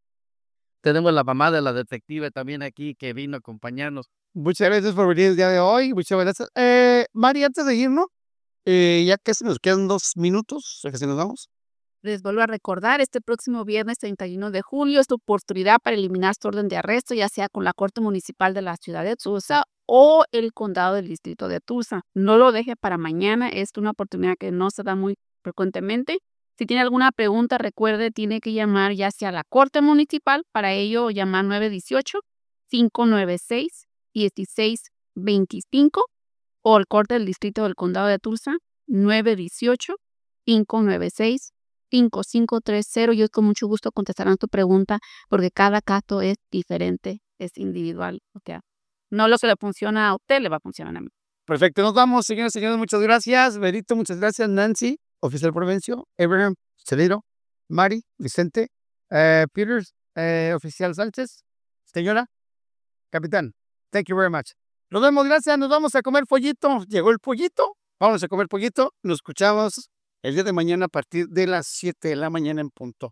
Tenemos la mamá de la detective también aquí que vino a acompañarnos. Muchas gracias por venir el día de hoy. Muchas gracias. Eh, Mari, antes de irnos, eh, ya casi nos quedan dos minutos, ya casi nos vamos. Les vuelvo a recordar, este próximo viernes treinta y uno de julio es tu oportunidad para eliminar su orden de arresto, ya sea con la Corte Municipal de la Ciudad de Tulsa o el Condado del Distrito de Tulsa. No lo deje para mañana, es una oportunidad que no se da muy frecuentemente. Si tiene alguna pregunta, recuerde, tiene que llamar ya sea a la Corte Municipal, para ello llamar nueve uno ocho, cinco nueve seis, uno seis veinticinco o el corte del distrito del condado de Tulsa nueve uno ocho, cinco nueve seis, cinco cinco tres cero. Yo con mucho gusto contestarán tu pregunta porque cada caso es diferente, es individual. O sea, no lo que le funciona a usted le va a funcionar a mí. Perfecto, nos vamos, señores y señores, muchas gracias. Benito, muchas gracias. Nancy, oficial Provencio, Abraham, Celero, Mari, Vicente, eh, Peters, eh, oficial Sánchez, señora, capitán. Thank you very much. Nos vemos, gracias. Nos vamos a comer pollito. Llegó el pollito. Vamos a comer pollito. Nos escuchamos el día de mañana a partir de las siete de la mañana en punto.